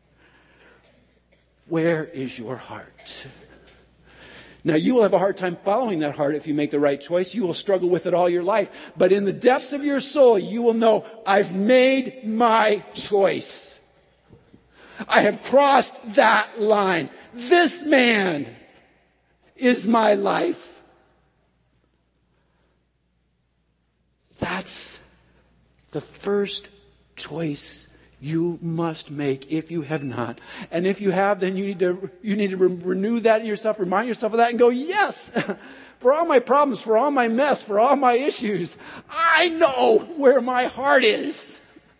Where is your heart? Now, you will have a hard time following that heart if you make the right choice. You will struggle with it all your life. But in the depths of your soul, you will know, I've made my choice. I have crossed that line. This man is my life. That's the first choice you must make if you have not. And if you have, then you need to renew that in yourself, remind yourself of that and go, yes, for all my problems, for all my mess, for all my issues, I know where my heart is.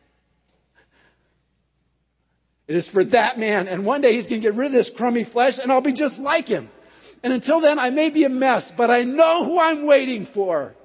It is for that man. And one day he's going to get rid of this crummy flesh and I'll be just like him. And until then, I may be a mess, but I know who I'm waiting for.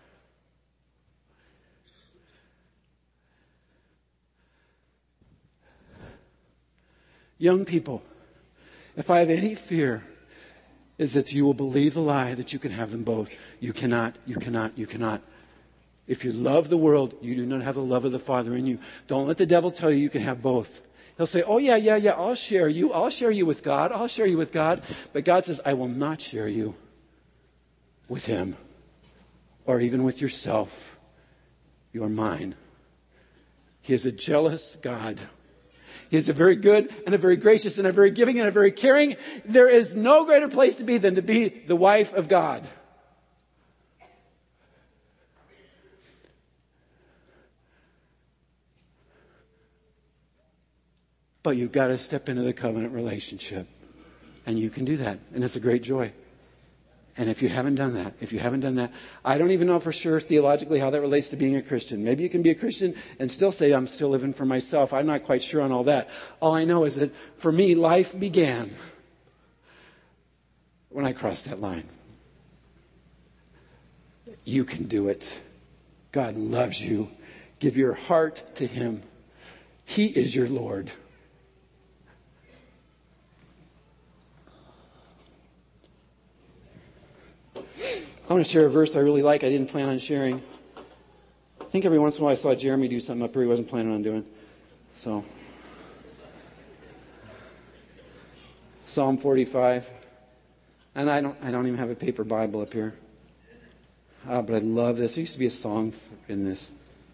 Young people, if I have any fear, is that you will believe the lie that you can have them both. You cannot, you cannot, you cannot. If you love the world, you do not have the love of the Father in you. Don't let the devil tell you you can have both. He'll say, oh yeah, I'll share you. I'll share you with God. I'll share you with God. But God says, I will not share you with him or even with yourself. You are mine. He is a jealous God. He is a very good and a very gracious and a very giving and a very caring. There is no greater place to be than to be the wife of God. But you've got to step into the covenant relationship. And you can do that. And it's a great joy. And if you haven't done that, I don't even know for sure theologically how that relates to being a Christian. Maybe you can be a Christian and still say, I'm still living for myself. I'm not quite sure on all that. All I know is that for me, life began when I crossed that line. You can do it. God loves you. Give your heart to him. He is your Lord. I want to share a verse I really like. I didn't plan on sharing. I think every once in a while I saw Jeremy do something up here he wasn't planning on doing. So, Psalm 45. And I don't even have a paper Bible up here. But I love this. There used to be a song in this.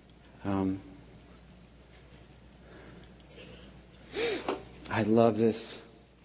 I love this.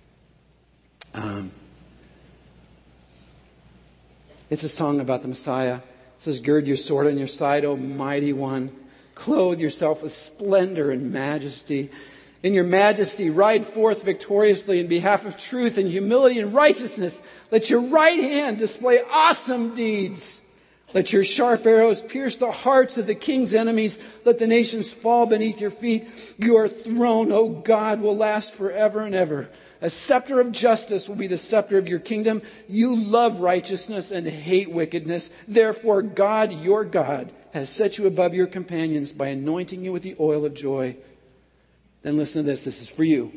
It's a song about the Messiah. It says, gird your sword on your side, O mighty one. Clothe yourself with splendor and majesty. In your majesty, ride forth victoriously in behalf of truth and humility and righteousness. Let your right hand display awesome deeds. Let your sharp arrows pierce the hearts of the king's enemies. Let the nations fall beneath your feet. Your throne, O God, will last forever and ever. A scepter of justice will be the scepter of your kingdom. You love righteousness and hate wickedness. Therefore, God, your God, has set you above your companions by anointing you with the oil of joy. Then listen to this. This is for you.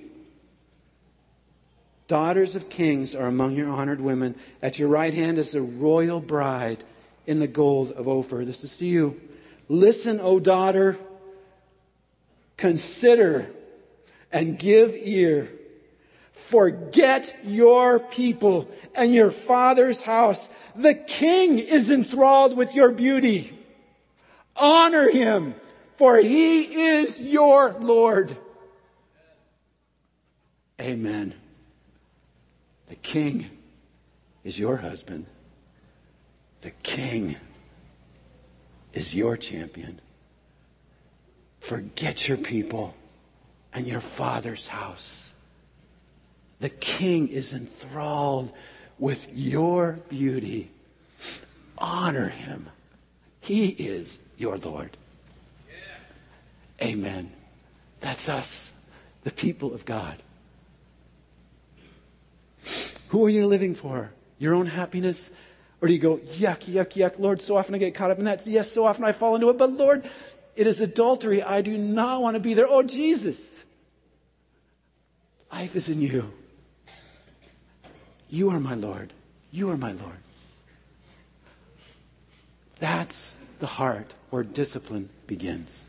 Daughters of kings are among your honored women. At your right hand is the royal bride in the gold of Ophir. This is to you. Listen, O daughter. Consider and give ear. Forget your people and your father's house. The king is enthralled with your beauty. Honor him, for he is your Lord. Amen. The King is your husband. The King is your champion. Forget your people and your Father's house. The King is enthralled with your beauty. Honor Him. He is your Lord. Yeah. Amen. That's us, the people of God. Who are you living for? Your own happiness? Or do you go, yuck, yuck, yuck, Lord, so often I get caught up in that. Yes, so often I fall into it. But Lord, it is adultery. I do not want to be there. Oh, Jesus. Life is in you. You are my Lord. You are my Lord. That's the heart where discipline begins.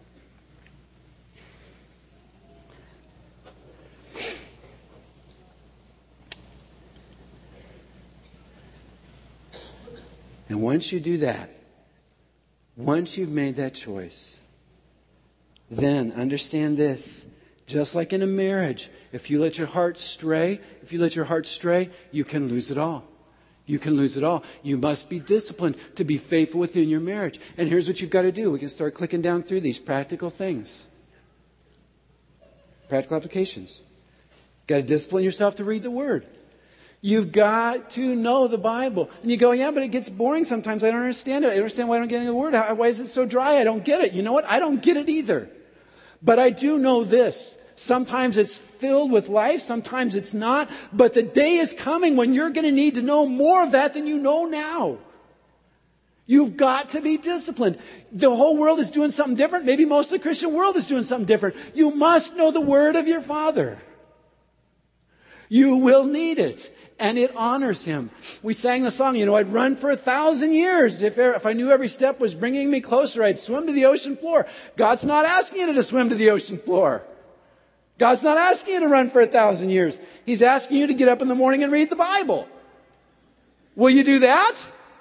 And once you do that, once you've made that choice, then understand this. Just like in a marriage, if you let your heart stray, you can lose it all. You can lose it all. You must be disciplined to be faithful within your marriage. And here's what you've got to do. We can start clicking down through these practical things. Practical applications. Got to discipline yourself to read the Word. You've got to know the Bible. And you go, yeah, but it gets boring sometimes. I don't understand it. I don't understand why I don't get the Word. Why is it so dry? I don't get it. You know what? I don't get it either. But I do know this. Sometimes it's filled with life. Sometimes it's not. But the day is coming when you're going to need to know more of that than you know now. You've got to be disciplined. The whole world is doing something different. Maybe most of the Christian world is doing something different. You must know the Word of your Father. You will need it. And it honors Him. We sang the song, I'd run for 1,000 years. If I knew every step was bringing me closer, I'd swim to the ocean floor. God's not asking you to swim to the ocean floor. God's not asking you to run for 1,000 years. He's asking you to get up in the morning and read the Bible. Will you do that?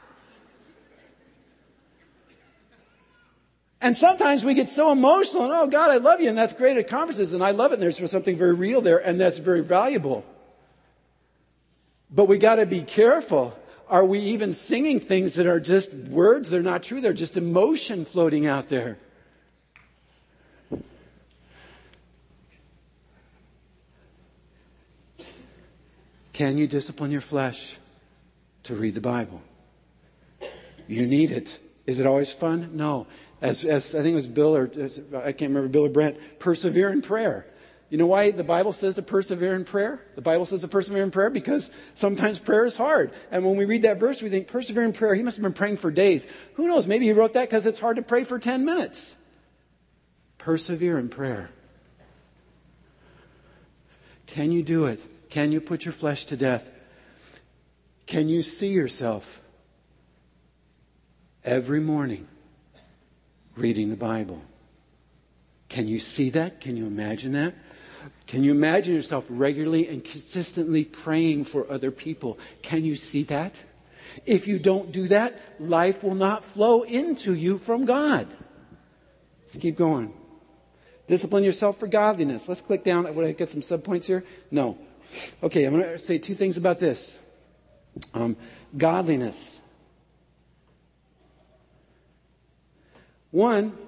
And sometimes we get so emotional and, oh God, I love you. And that's great at conferences and I love it. And there's something very real there and that's very valuable. But we got to be careful. Are we even singing things that are just words? They're not true. They're just emotion floating out there. Can you discipline your flesh to read the Bible? You need it. Is it always fun? No. As I think it was Bill or I can't remember, Bill or Brent, persevere in prayer. You know why the Bible says to persevere in prayer? The Bible says to persevere in prayer because sometimes prayer is hard. And when we read that verse, we think, persevere in prayer. He must have been praying for days. Who knows? Maybe he wrote that because it's hard to pray for 10 minutes. Persevere in prayer. Can you do it? Can you put your flesh to death? Can you see yourself every morning reading the Bible? Can you see that? Can you imagine that? Can you imagine yourself regularly and consistently praying for other people? Can you see that? If you don't do that, life will not flow into you from God. Let's keep going. Discipline yourself for godliness. Let's click down. Would I get some subpoints here? No. Okay, I'm going to say two things about this. Godliness. One,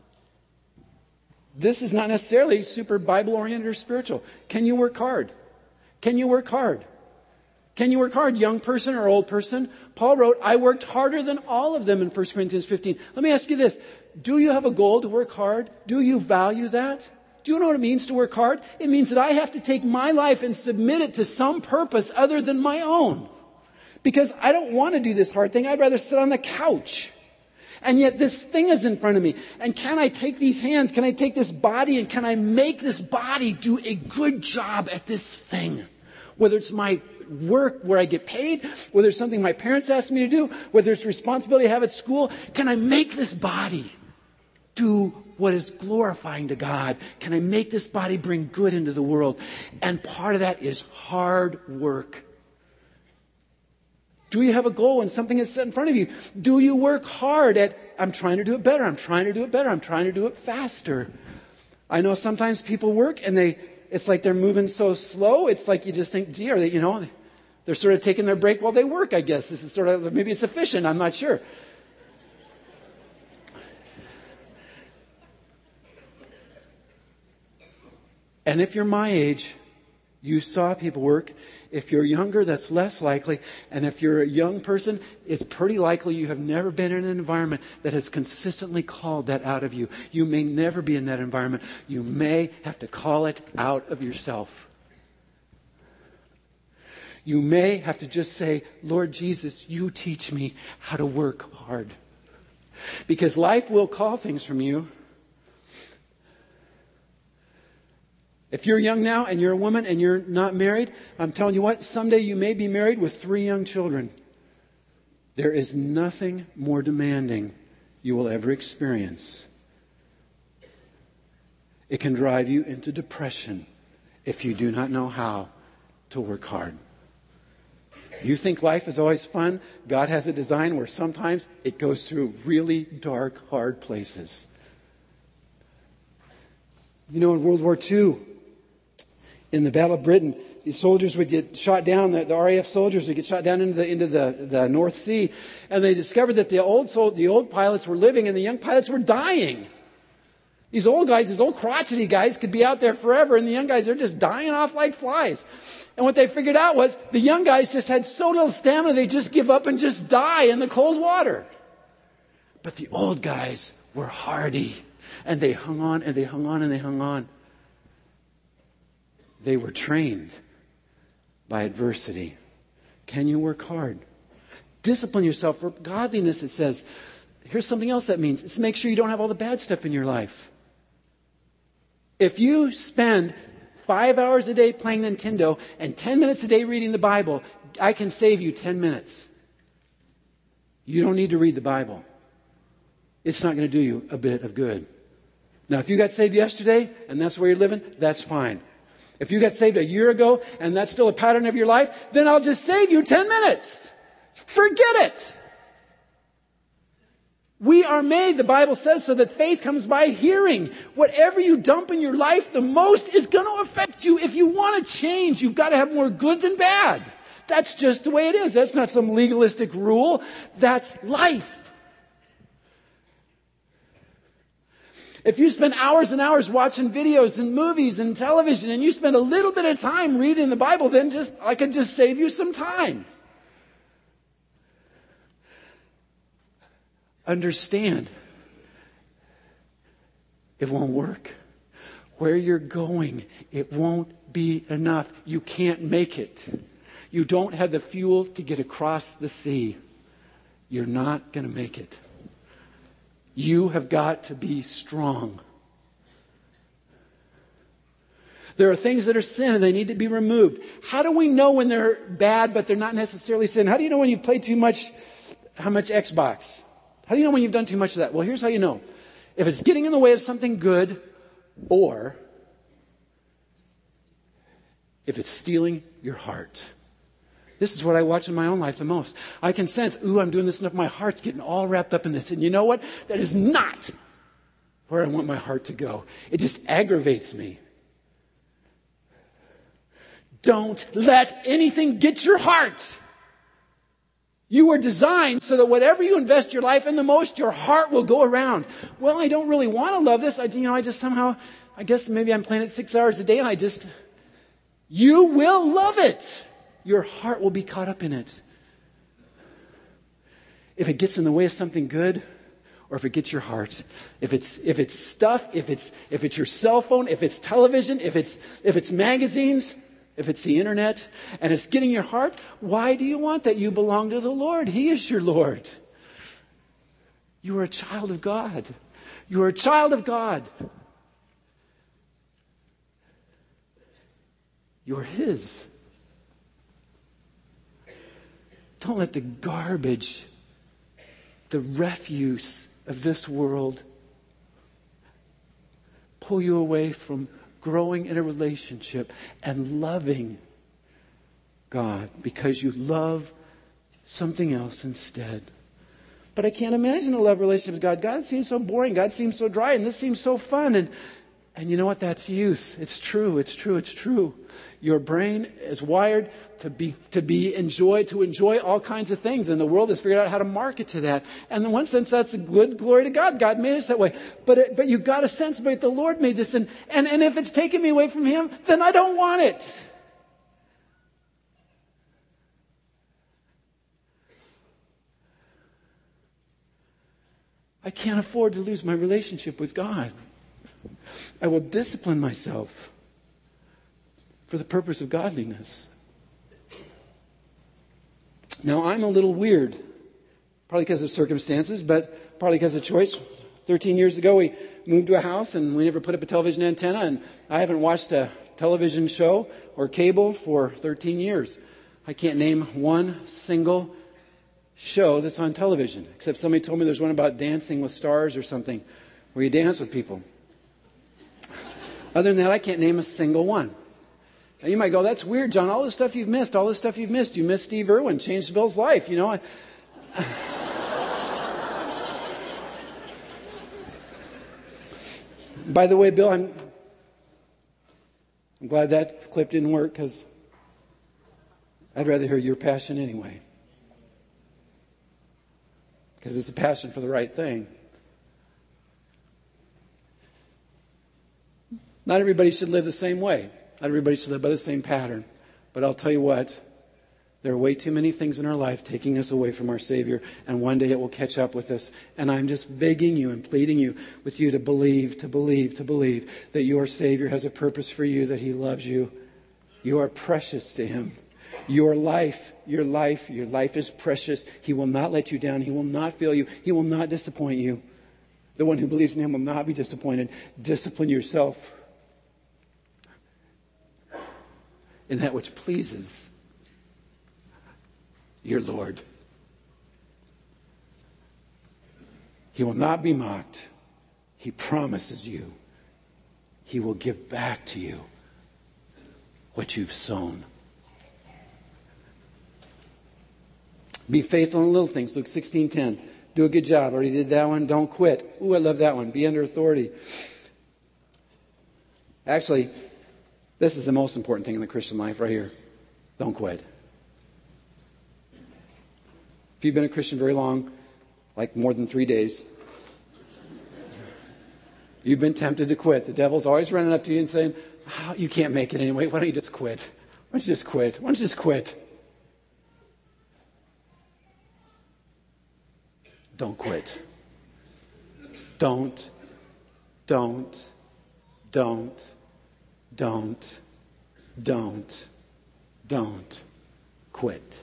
this is not necessarily super Bible-oriented or spiritual. Can you work hard? Can you work hard? Can you work hard, young person or old person? Paul wrote, I worked harder than all of them in 1 Corinthians 15. Let me ask you this. Do you have a goal to work hard? Do you value that? Do you know what it means to work hard? It means that I have to take my life and submit it to some purpose other than my own. Because I don't want to do this hard thing. I'd rather sit on the couch. And yet this thing is in front of me. And can I take these hands? Can I take this body? And can I make this body do a good job at this thing? Whether it's my work where I get paid, whether it's something my parents ask me to do, whether it's a responsibility I have at school, can I make this body do what is glorifying to God? Can I make this body bring good into the world? And part of that is hard work. Do you have a goal and something is set in front of you? Do you work hard at, I'm trying to do it better, I'm trying to do it better, I'm trying to do it faster? I know sometimes people work and they it's like they're moving so slow. It's like you just think, gee, are they, they're sort of taking their break while they work, I guess. This is sort of, maybe it's efficient. I'm not sure. And if you're my age, you saw people work. If you're younger, that's less likely. And if you're a young person, it's pretty likely you have never been in an environment that has consistently called that out of you. You may never be in that environment. You may have to call it out of yourself. You may have to just say, Lord Jesus, you teach me how to work hard. Because life will call things from you. If you're young now and you're a woman and you're not married, I'm telling you what, someday you may be married with 3 young children. There is nothing more demanding you will ever experience. It can drive you into depression if you do not know how to work hard. You think life is always fun? God has a design where sometimes it goes through really dark, hard places. In World War II, in the Battle of Britain, the soldiers would get shot down, the RAF soldiers would get shot down into the North Sea. And they discovered that the old pilots were living and the young pilots were dying. These old guys, these old crotchety guys could be out there forever, and the young guys are just dying off like flies. And what they figured out was the young guys just had so little stamina, they just give up and just die in the cold water. But the old guys were hardy, and they hung on and they hung on and they hung on. They were trained by adversity. Can you work hard? Discipline yourself for godliness, it says. Here's something else that means. It's make sure you don't have all the bad stuff in your life. If you spend 5 hours a day playing Nintendo and 10 minutes a day reading the Bible, I can save you 10 minutes. You don't need to read the Bible. It's not going to do you a bit of good. Now, if you got saved yesterday and that's where you're living, that's fine. If you got saved a year ago and that's still a pattern of your life, then I'll just save you 10 minutes. Forget it. We are made, the Bible says, so that faith comes by hearing. Whatever you dump in your life, the most is going to affect you. If you want to change, you've got to have more good than bad. That's just the way it is. That's not some legalistic rule. That's life. If you spend hours and hours watching videos and movies and television and you spend a little bit of time reading the Bible, then I could just save you some time. Understand, it won't work. Where you're going, it won't be enough. You can't make it. You don't have the fuel to get across the sea. You're not going to make it. You have got to be strong. There are things that are sin and they need to be removed. How do we know when they're bad but they're not necessarily sin? How do you know when you play too much, how much Xbox? How do you know when you've done too much of that? Well, here's how you know. If it's getting in the way of something good, or if it's stealing your heart. This is what I watch in my own life the most. I can sense, I'm doing this enough. My heart's getting all wrapped up in this. And you know what? That is not where I want my heart to go. It just aggravates me. Don't let anything get your heart. You were designed so that whatever you invest your life in the most, your heart will go around. Well, I don't really want to love this. I just somehow, I guess maybe I'm playing it 6 hours a day and you will love it. Your heart will be caught up in it. If it gets in the way of something good, or if it gets your heart, if it's stuff, if it's your cell phone, if it's television, if it's magazines, if it's the internet, and it's getting your heart, why do you want that? You belong to the Lord. He is your Lord. You are a child of God. You are a child of God. You're His. Don't let the garbage, the refuse of this world pull you away from growing in a relationship and loving God because you love something else instead. But I can't imagine a love relationship with God. God seems so boring. God seems so dry. And this seems so fun. And And you know what? That's youth. It's true. It's true. It's true. Your brain is wired to enjoy all kinds of things. And the world has figured out how to market to that. And in one sense, that's a good glory to God. God made us that way. But you've got to sense, but the Lord made this. And if it's taking me away from Him, then I don't want it. I can't afford to lose my relationship with God. I will discipline myself for the purpose of godliness. Now, I'm a little weird, probably because of circumstances, but probably because of choice. 13 years ago, we moved to a house and we never put up a television antenna, and I haven't watched a television show or cable for 13 years. I can't name one single show that's on television, except somebody told me there's one about Dancing with Stars or something, where you dance with people. Other than that, I can't name a single one. Now you might go, that's weird, John. All the stuff you've missed. You missed Steve Irwin, changed Bill's life, you know. By the way, Bill, I'm glad that clip didn't work, because I'd rather hear your passion anyway. Because it's a passion for the right thing. Not everybody should live the same way. Not everybody should live by the same pattern. But I'll tell you what, there are way too many things in our life taking us away from our Savior, and one day it will catch up with us. And I'm just begging you and pleading with you to believe that your Savior has a purpose for you, that He loves you. You are precious to Him. Your life is precious. He will not let you down. He will not fail you. He will not disappoint you. The one who believes in Him will not be disappointed. Discipline yourself in that which pleases your Lord. He will not be mocked. He promises you He will give back to you what you've sown. Be faithful in little things. Luke 16:10. Do a good job. Already did that one. Don't quit. Ooh, I love that one. Be under authority. Actually, this is the most important thing in the Christian life right here. Don't quit. If you've been a Christian very long, like more than 3 days, you've been tempted to quit. The devil's always running up to you and saying, oh, you can't make it anyway. Why don't you just quit? Why don't you just quit? Why don't you just quit? Don't quit. Don't quit.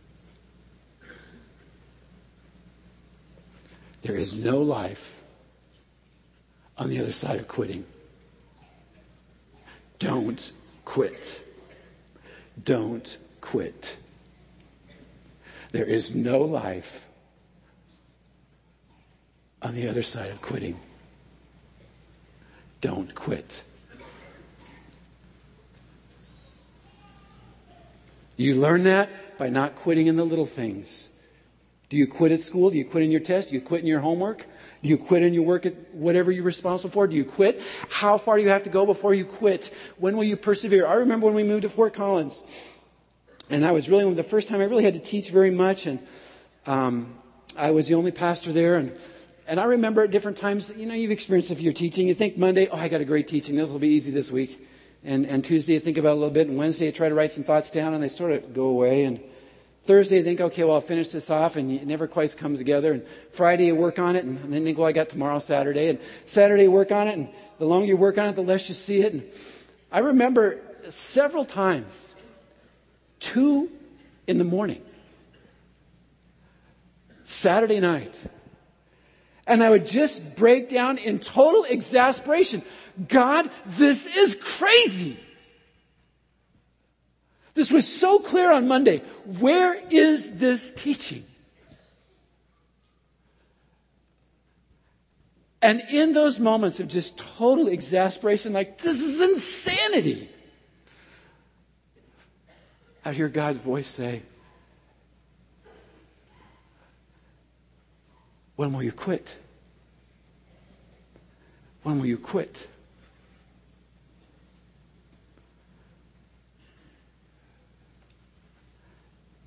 There is no life on the other side of quitting. Don't quit. Don't quit. There is no life on the other side of quitting. Don't quit. You learn that by not quitting in the little things. Do you quit at school? Do you quit in your test? Do you quit in your homework? Do you quit in your work at whatever you're responsible for? Do you quit? How far do you have to go before you quit? When will you persevere? I remember when we moved to Fort Collins. And I was really, the first time I really had to teach very much. And I was the only pastor there. And I remember at different times, you've experienced if you're teaching, you think Monday, I got a great teaching. This will be easy this week. And Tuesday, I think about it a little bit. And Wednesday, I try to write some thoughts down and they sort of go away. And Thursday, I think, okay, well, I'll finish this off. And it never quite comes together. And Friday, you work on it. And then think, well, I got tomorrow, Saturday. And Saturday, you work on it. And the longer you work on it, the less you see it. And I remember several times, 2 a.m, Saturday night. And I would just break down in total exasperation. God, this is crazy. This was so clear on Monday. Where is this teaching? And in those moments of just total exasperation, like, this is insanity, I'd hear God's voice say, when will you quit? When will you quit?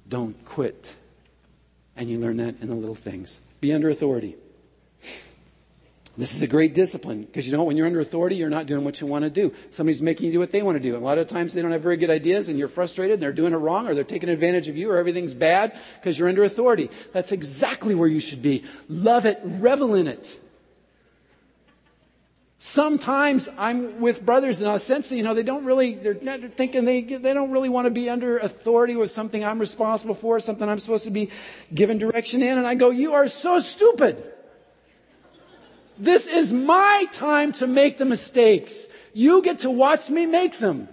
Don't quit. And you learn that in the little things. Be under authority. This is a great discipline because you know when you're under authority, you're not doing what you want to do. Somebody's making you do what they want to do. And a lot of times they don't have very good ideas and you're frustrated and they're doing it wrong or they're taking advantage of you or everything's bad because you're under authority. That's exactly where you should be. Love it. Revel in it. Sometimes I'm with brothers and I sense that, they don't really, they're not thinking they don't really want to be under authority with something I'm responsible for, something I'm supposed to be given direction in. And I go, you are so stupid. This is my time to make the mistakes. You get to watch me make them.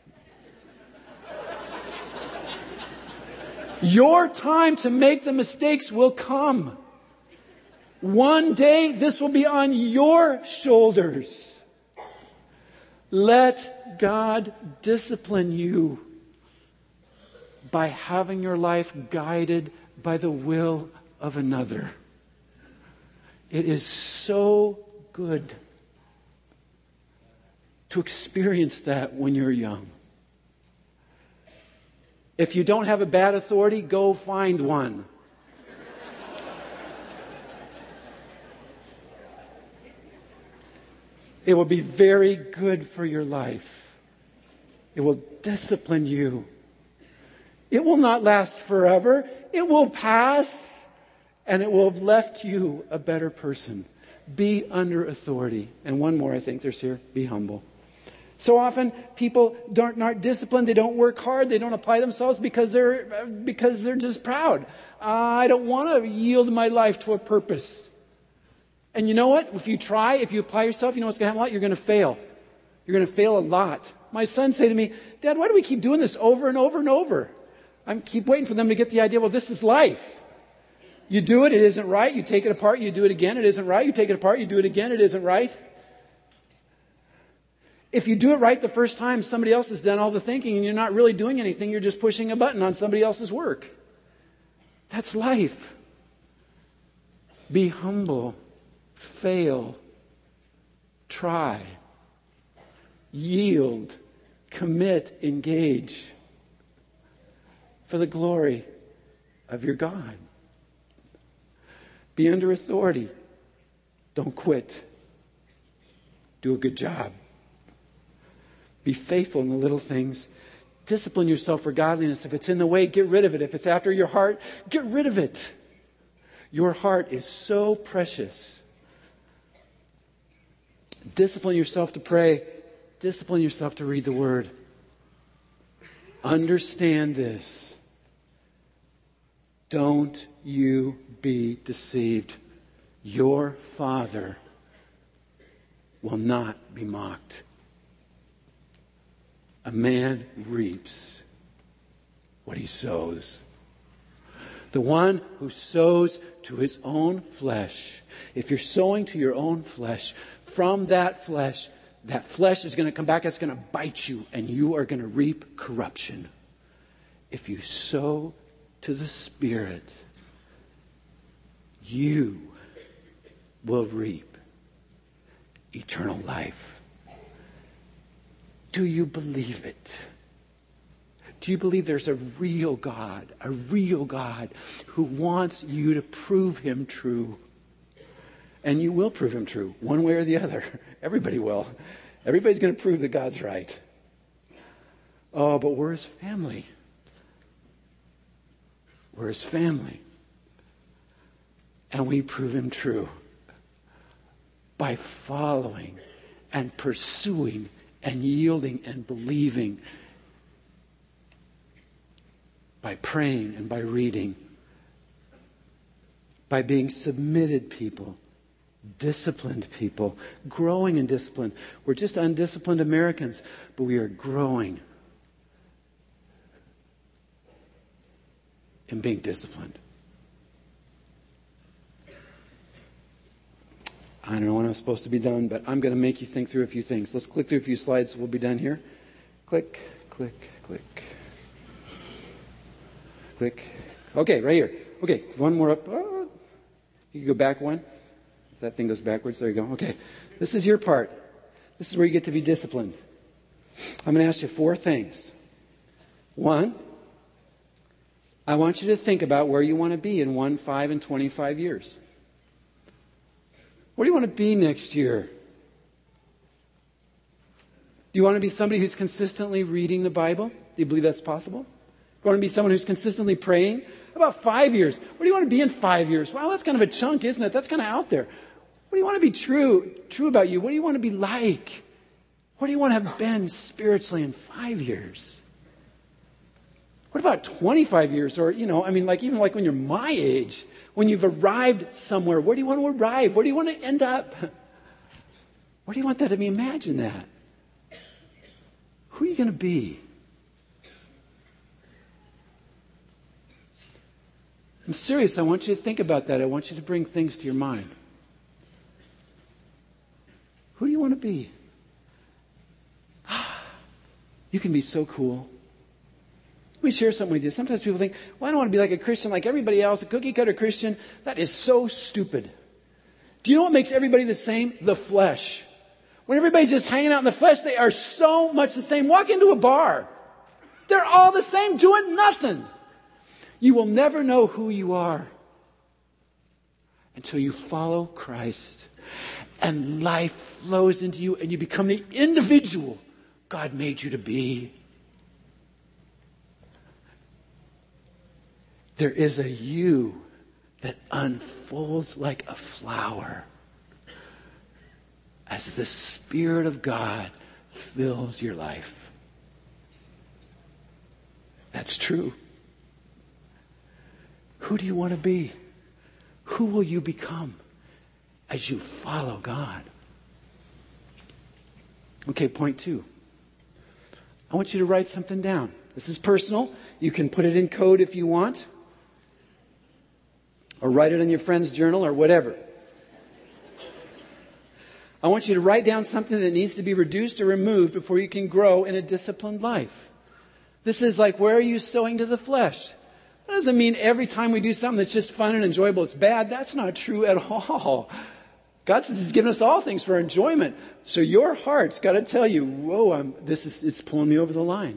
Your time to make the mistakes will come. One day, this will be on your shoulders. Let God discipline you by having your life guided by the will of another. It is so good to experience that when you're young. If you don't have a bad authority, go find one. It will be very good for your life. It will discipline you. It will not last forever. It will pass. And it will have left you a better person. Be under authority. And one more, I think there's here. Be humble. So often, people aren't disciplined. They don't work hard. They don't apply themselves because they're just proud. I don't want to yield my life to a purpose. And you know what? If you apply yourself, you know what's going to happen a lot? You're going to fail. You're going to fail a lot. My son said to me, Dad, why do we keep doing this over and over and over? I keep waiting for them to get the idea, well, this is life. You do it isn't right. You take it apart, you do it again, it isn't right. You take it apart, you do it again, it isn't right. If you do it right the first time, somebody else has done all the thinking and you're not really doing anything. You're just pushing a button on somebody else's work. That's life. Be humble. Fail. Try. Yield. Commit. Engage. For the glory of your God. Be under authority. Don't quit. Do a good job. Be faithful in the little things. Discipline yourself for godliness. If it's in the way, get rid of it. If it's after your heart, get rid of it. Your heart is so precious. Discipline yourself to pray. Discipline yourself to read the Word. Understand this. Don't you be deceived. Your Father will not be mocked. A man reaps what he sows. The one who sows to his own flesh. If you're sowing to your own flesh, from that flesh is going to come back, it's going to bite you, and you are going to reap corruption. If you sow to the Spirit, you will reap eternal life. Do you believe it? Do you believe there's a real God who wants you to prove Him true? And you will prove Him true, one way or the other. Everybody will. Everybody's going to prove that God's right. Oh, but we're His family. We're His family. And we prove Him true by following and pursuing and yielding and believing, by praying and by reading, by being submitted people, disciplined people, growing in discipline. We're just undisciplined Americans, but we are growing in being disciplined. I don't know when I'm supposed to be done, but I'm going to make you think through a few things. Let's click through a few slides. We'll be done here. Click, click, click. Click. Okay, right here. Okay, one more up. Oh, you can go back one. If that thing goes backwards, there you go. Okay, this is your part. This is where you get to be disciplined. I'm going to ask you 4 things. 1, I want you to think about where you want to be in 1, 5, and 25 years. Where do you want to be next year? Do you want to be somebody who's consistently reading the Bible? Do you believe that's possible? Do you want to be someone who's consistently praying? How about 5 years? Where do you want to be in 5 years? Well, that's kind of a chunk, isn't it? That's kind of out there. What do you want to be true about you? What do you want to be like? What do you want to have been spiritually in 5 years? What about 25 years? Or, even when you're my age, when you've arrived somewhere, where do you want to arrive? Where do you want to end up? Where do you want that to be? Imagine that. Who are you going to be? I'm serious. I want you to think about that. I want you to bring things to your mind. Who do you want to be? You can be so cool. Let me share something with you. Sometimes people think, well, I don't want to be like a Christian like everybody else, a cookie-cutter Christian. That is so stupid. Do you know what makes everybody the same? The flesh. When everybody's just hanging out in the flesh, they are so much the same. Walk into a bar. They're all the same, doing nothing. You will never know who you are until you follow Christ. And life flows into you and you become the individual God made you to be. There is a you that unfolds like a flower as the Spirit of God fills your life. That's true. Who do you want to be? Who will you become as you follow God? Okay, point 2. I want you to write something down. This is personal. You can put it in code if you want. Or write it in your friend's journal or whatever. I want you to write down something that needs to be reduced or removed before you can grow in a disciplined life. This is like, where are you sowing to the flesh? That doesn't mean every time we do something that's just fun and enjoyable, it's bad. That's not true at all. God says He's given us all things for enjoyment. So your heart's got to tell you, whoa, it's pulling me over the line.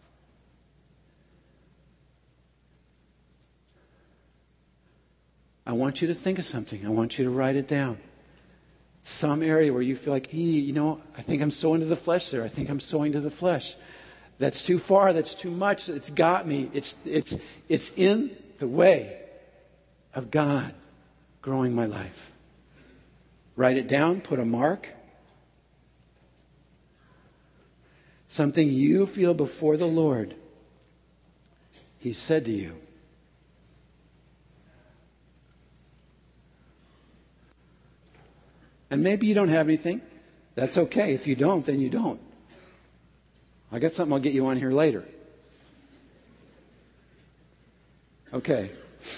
I want you to think of something. I want you to write it down. Some area where you feel like, I think I'm sowing to the flesh there. I think I'm sowing to the flesh. That's too far. That's too much. It's got me. It's in the way of God growing my life. Write it down. Put a mark. Something you feel before the Lord He said to you. And maybe you don't have anything. That's okay. If you don't, then you don't. I got something I'll get you on here later. Okay.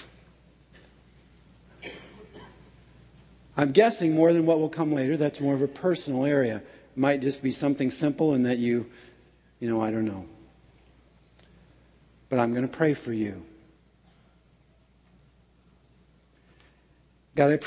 I'm guessing more than what will come later. That's more of a personal area. It might just be something simple and that I don't know. But I'm going to pray for you. God, I pray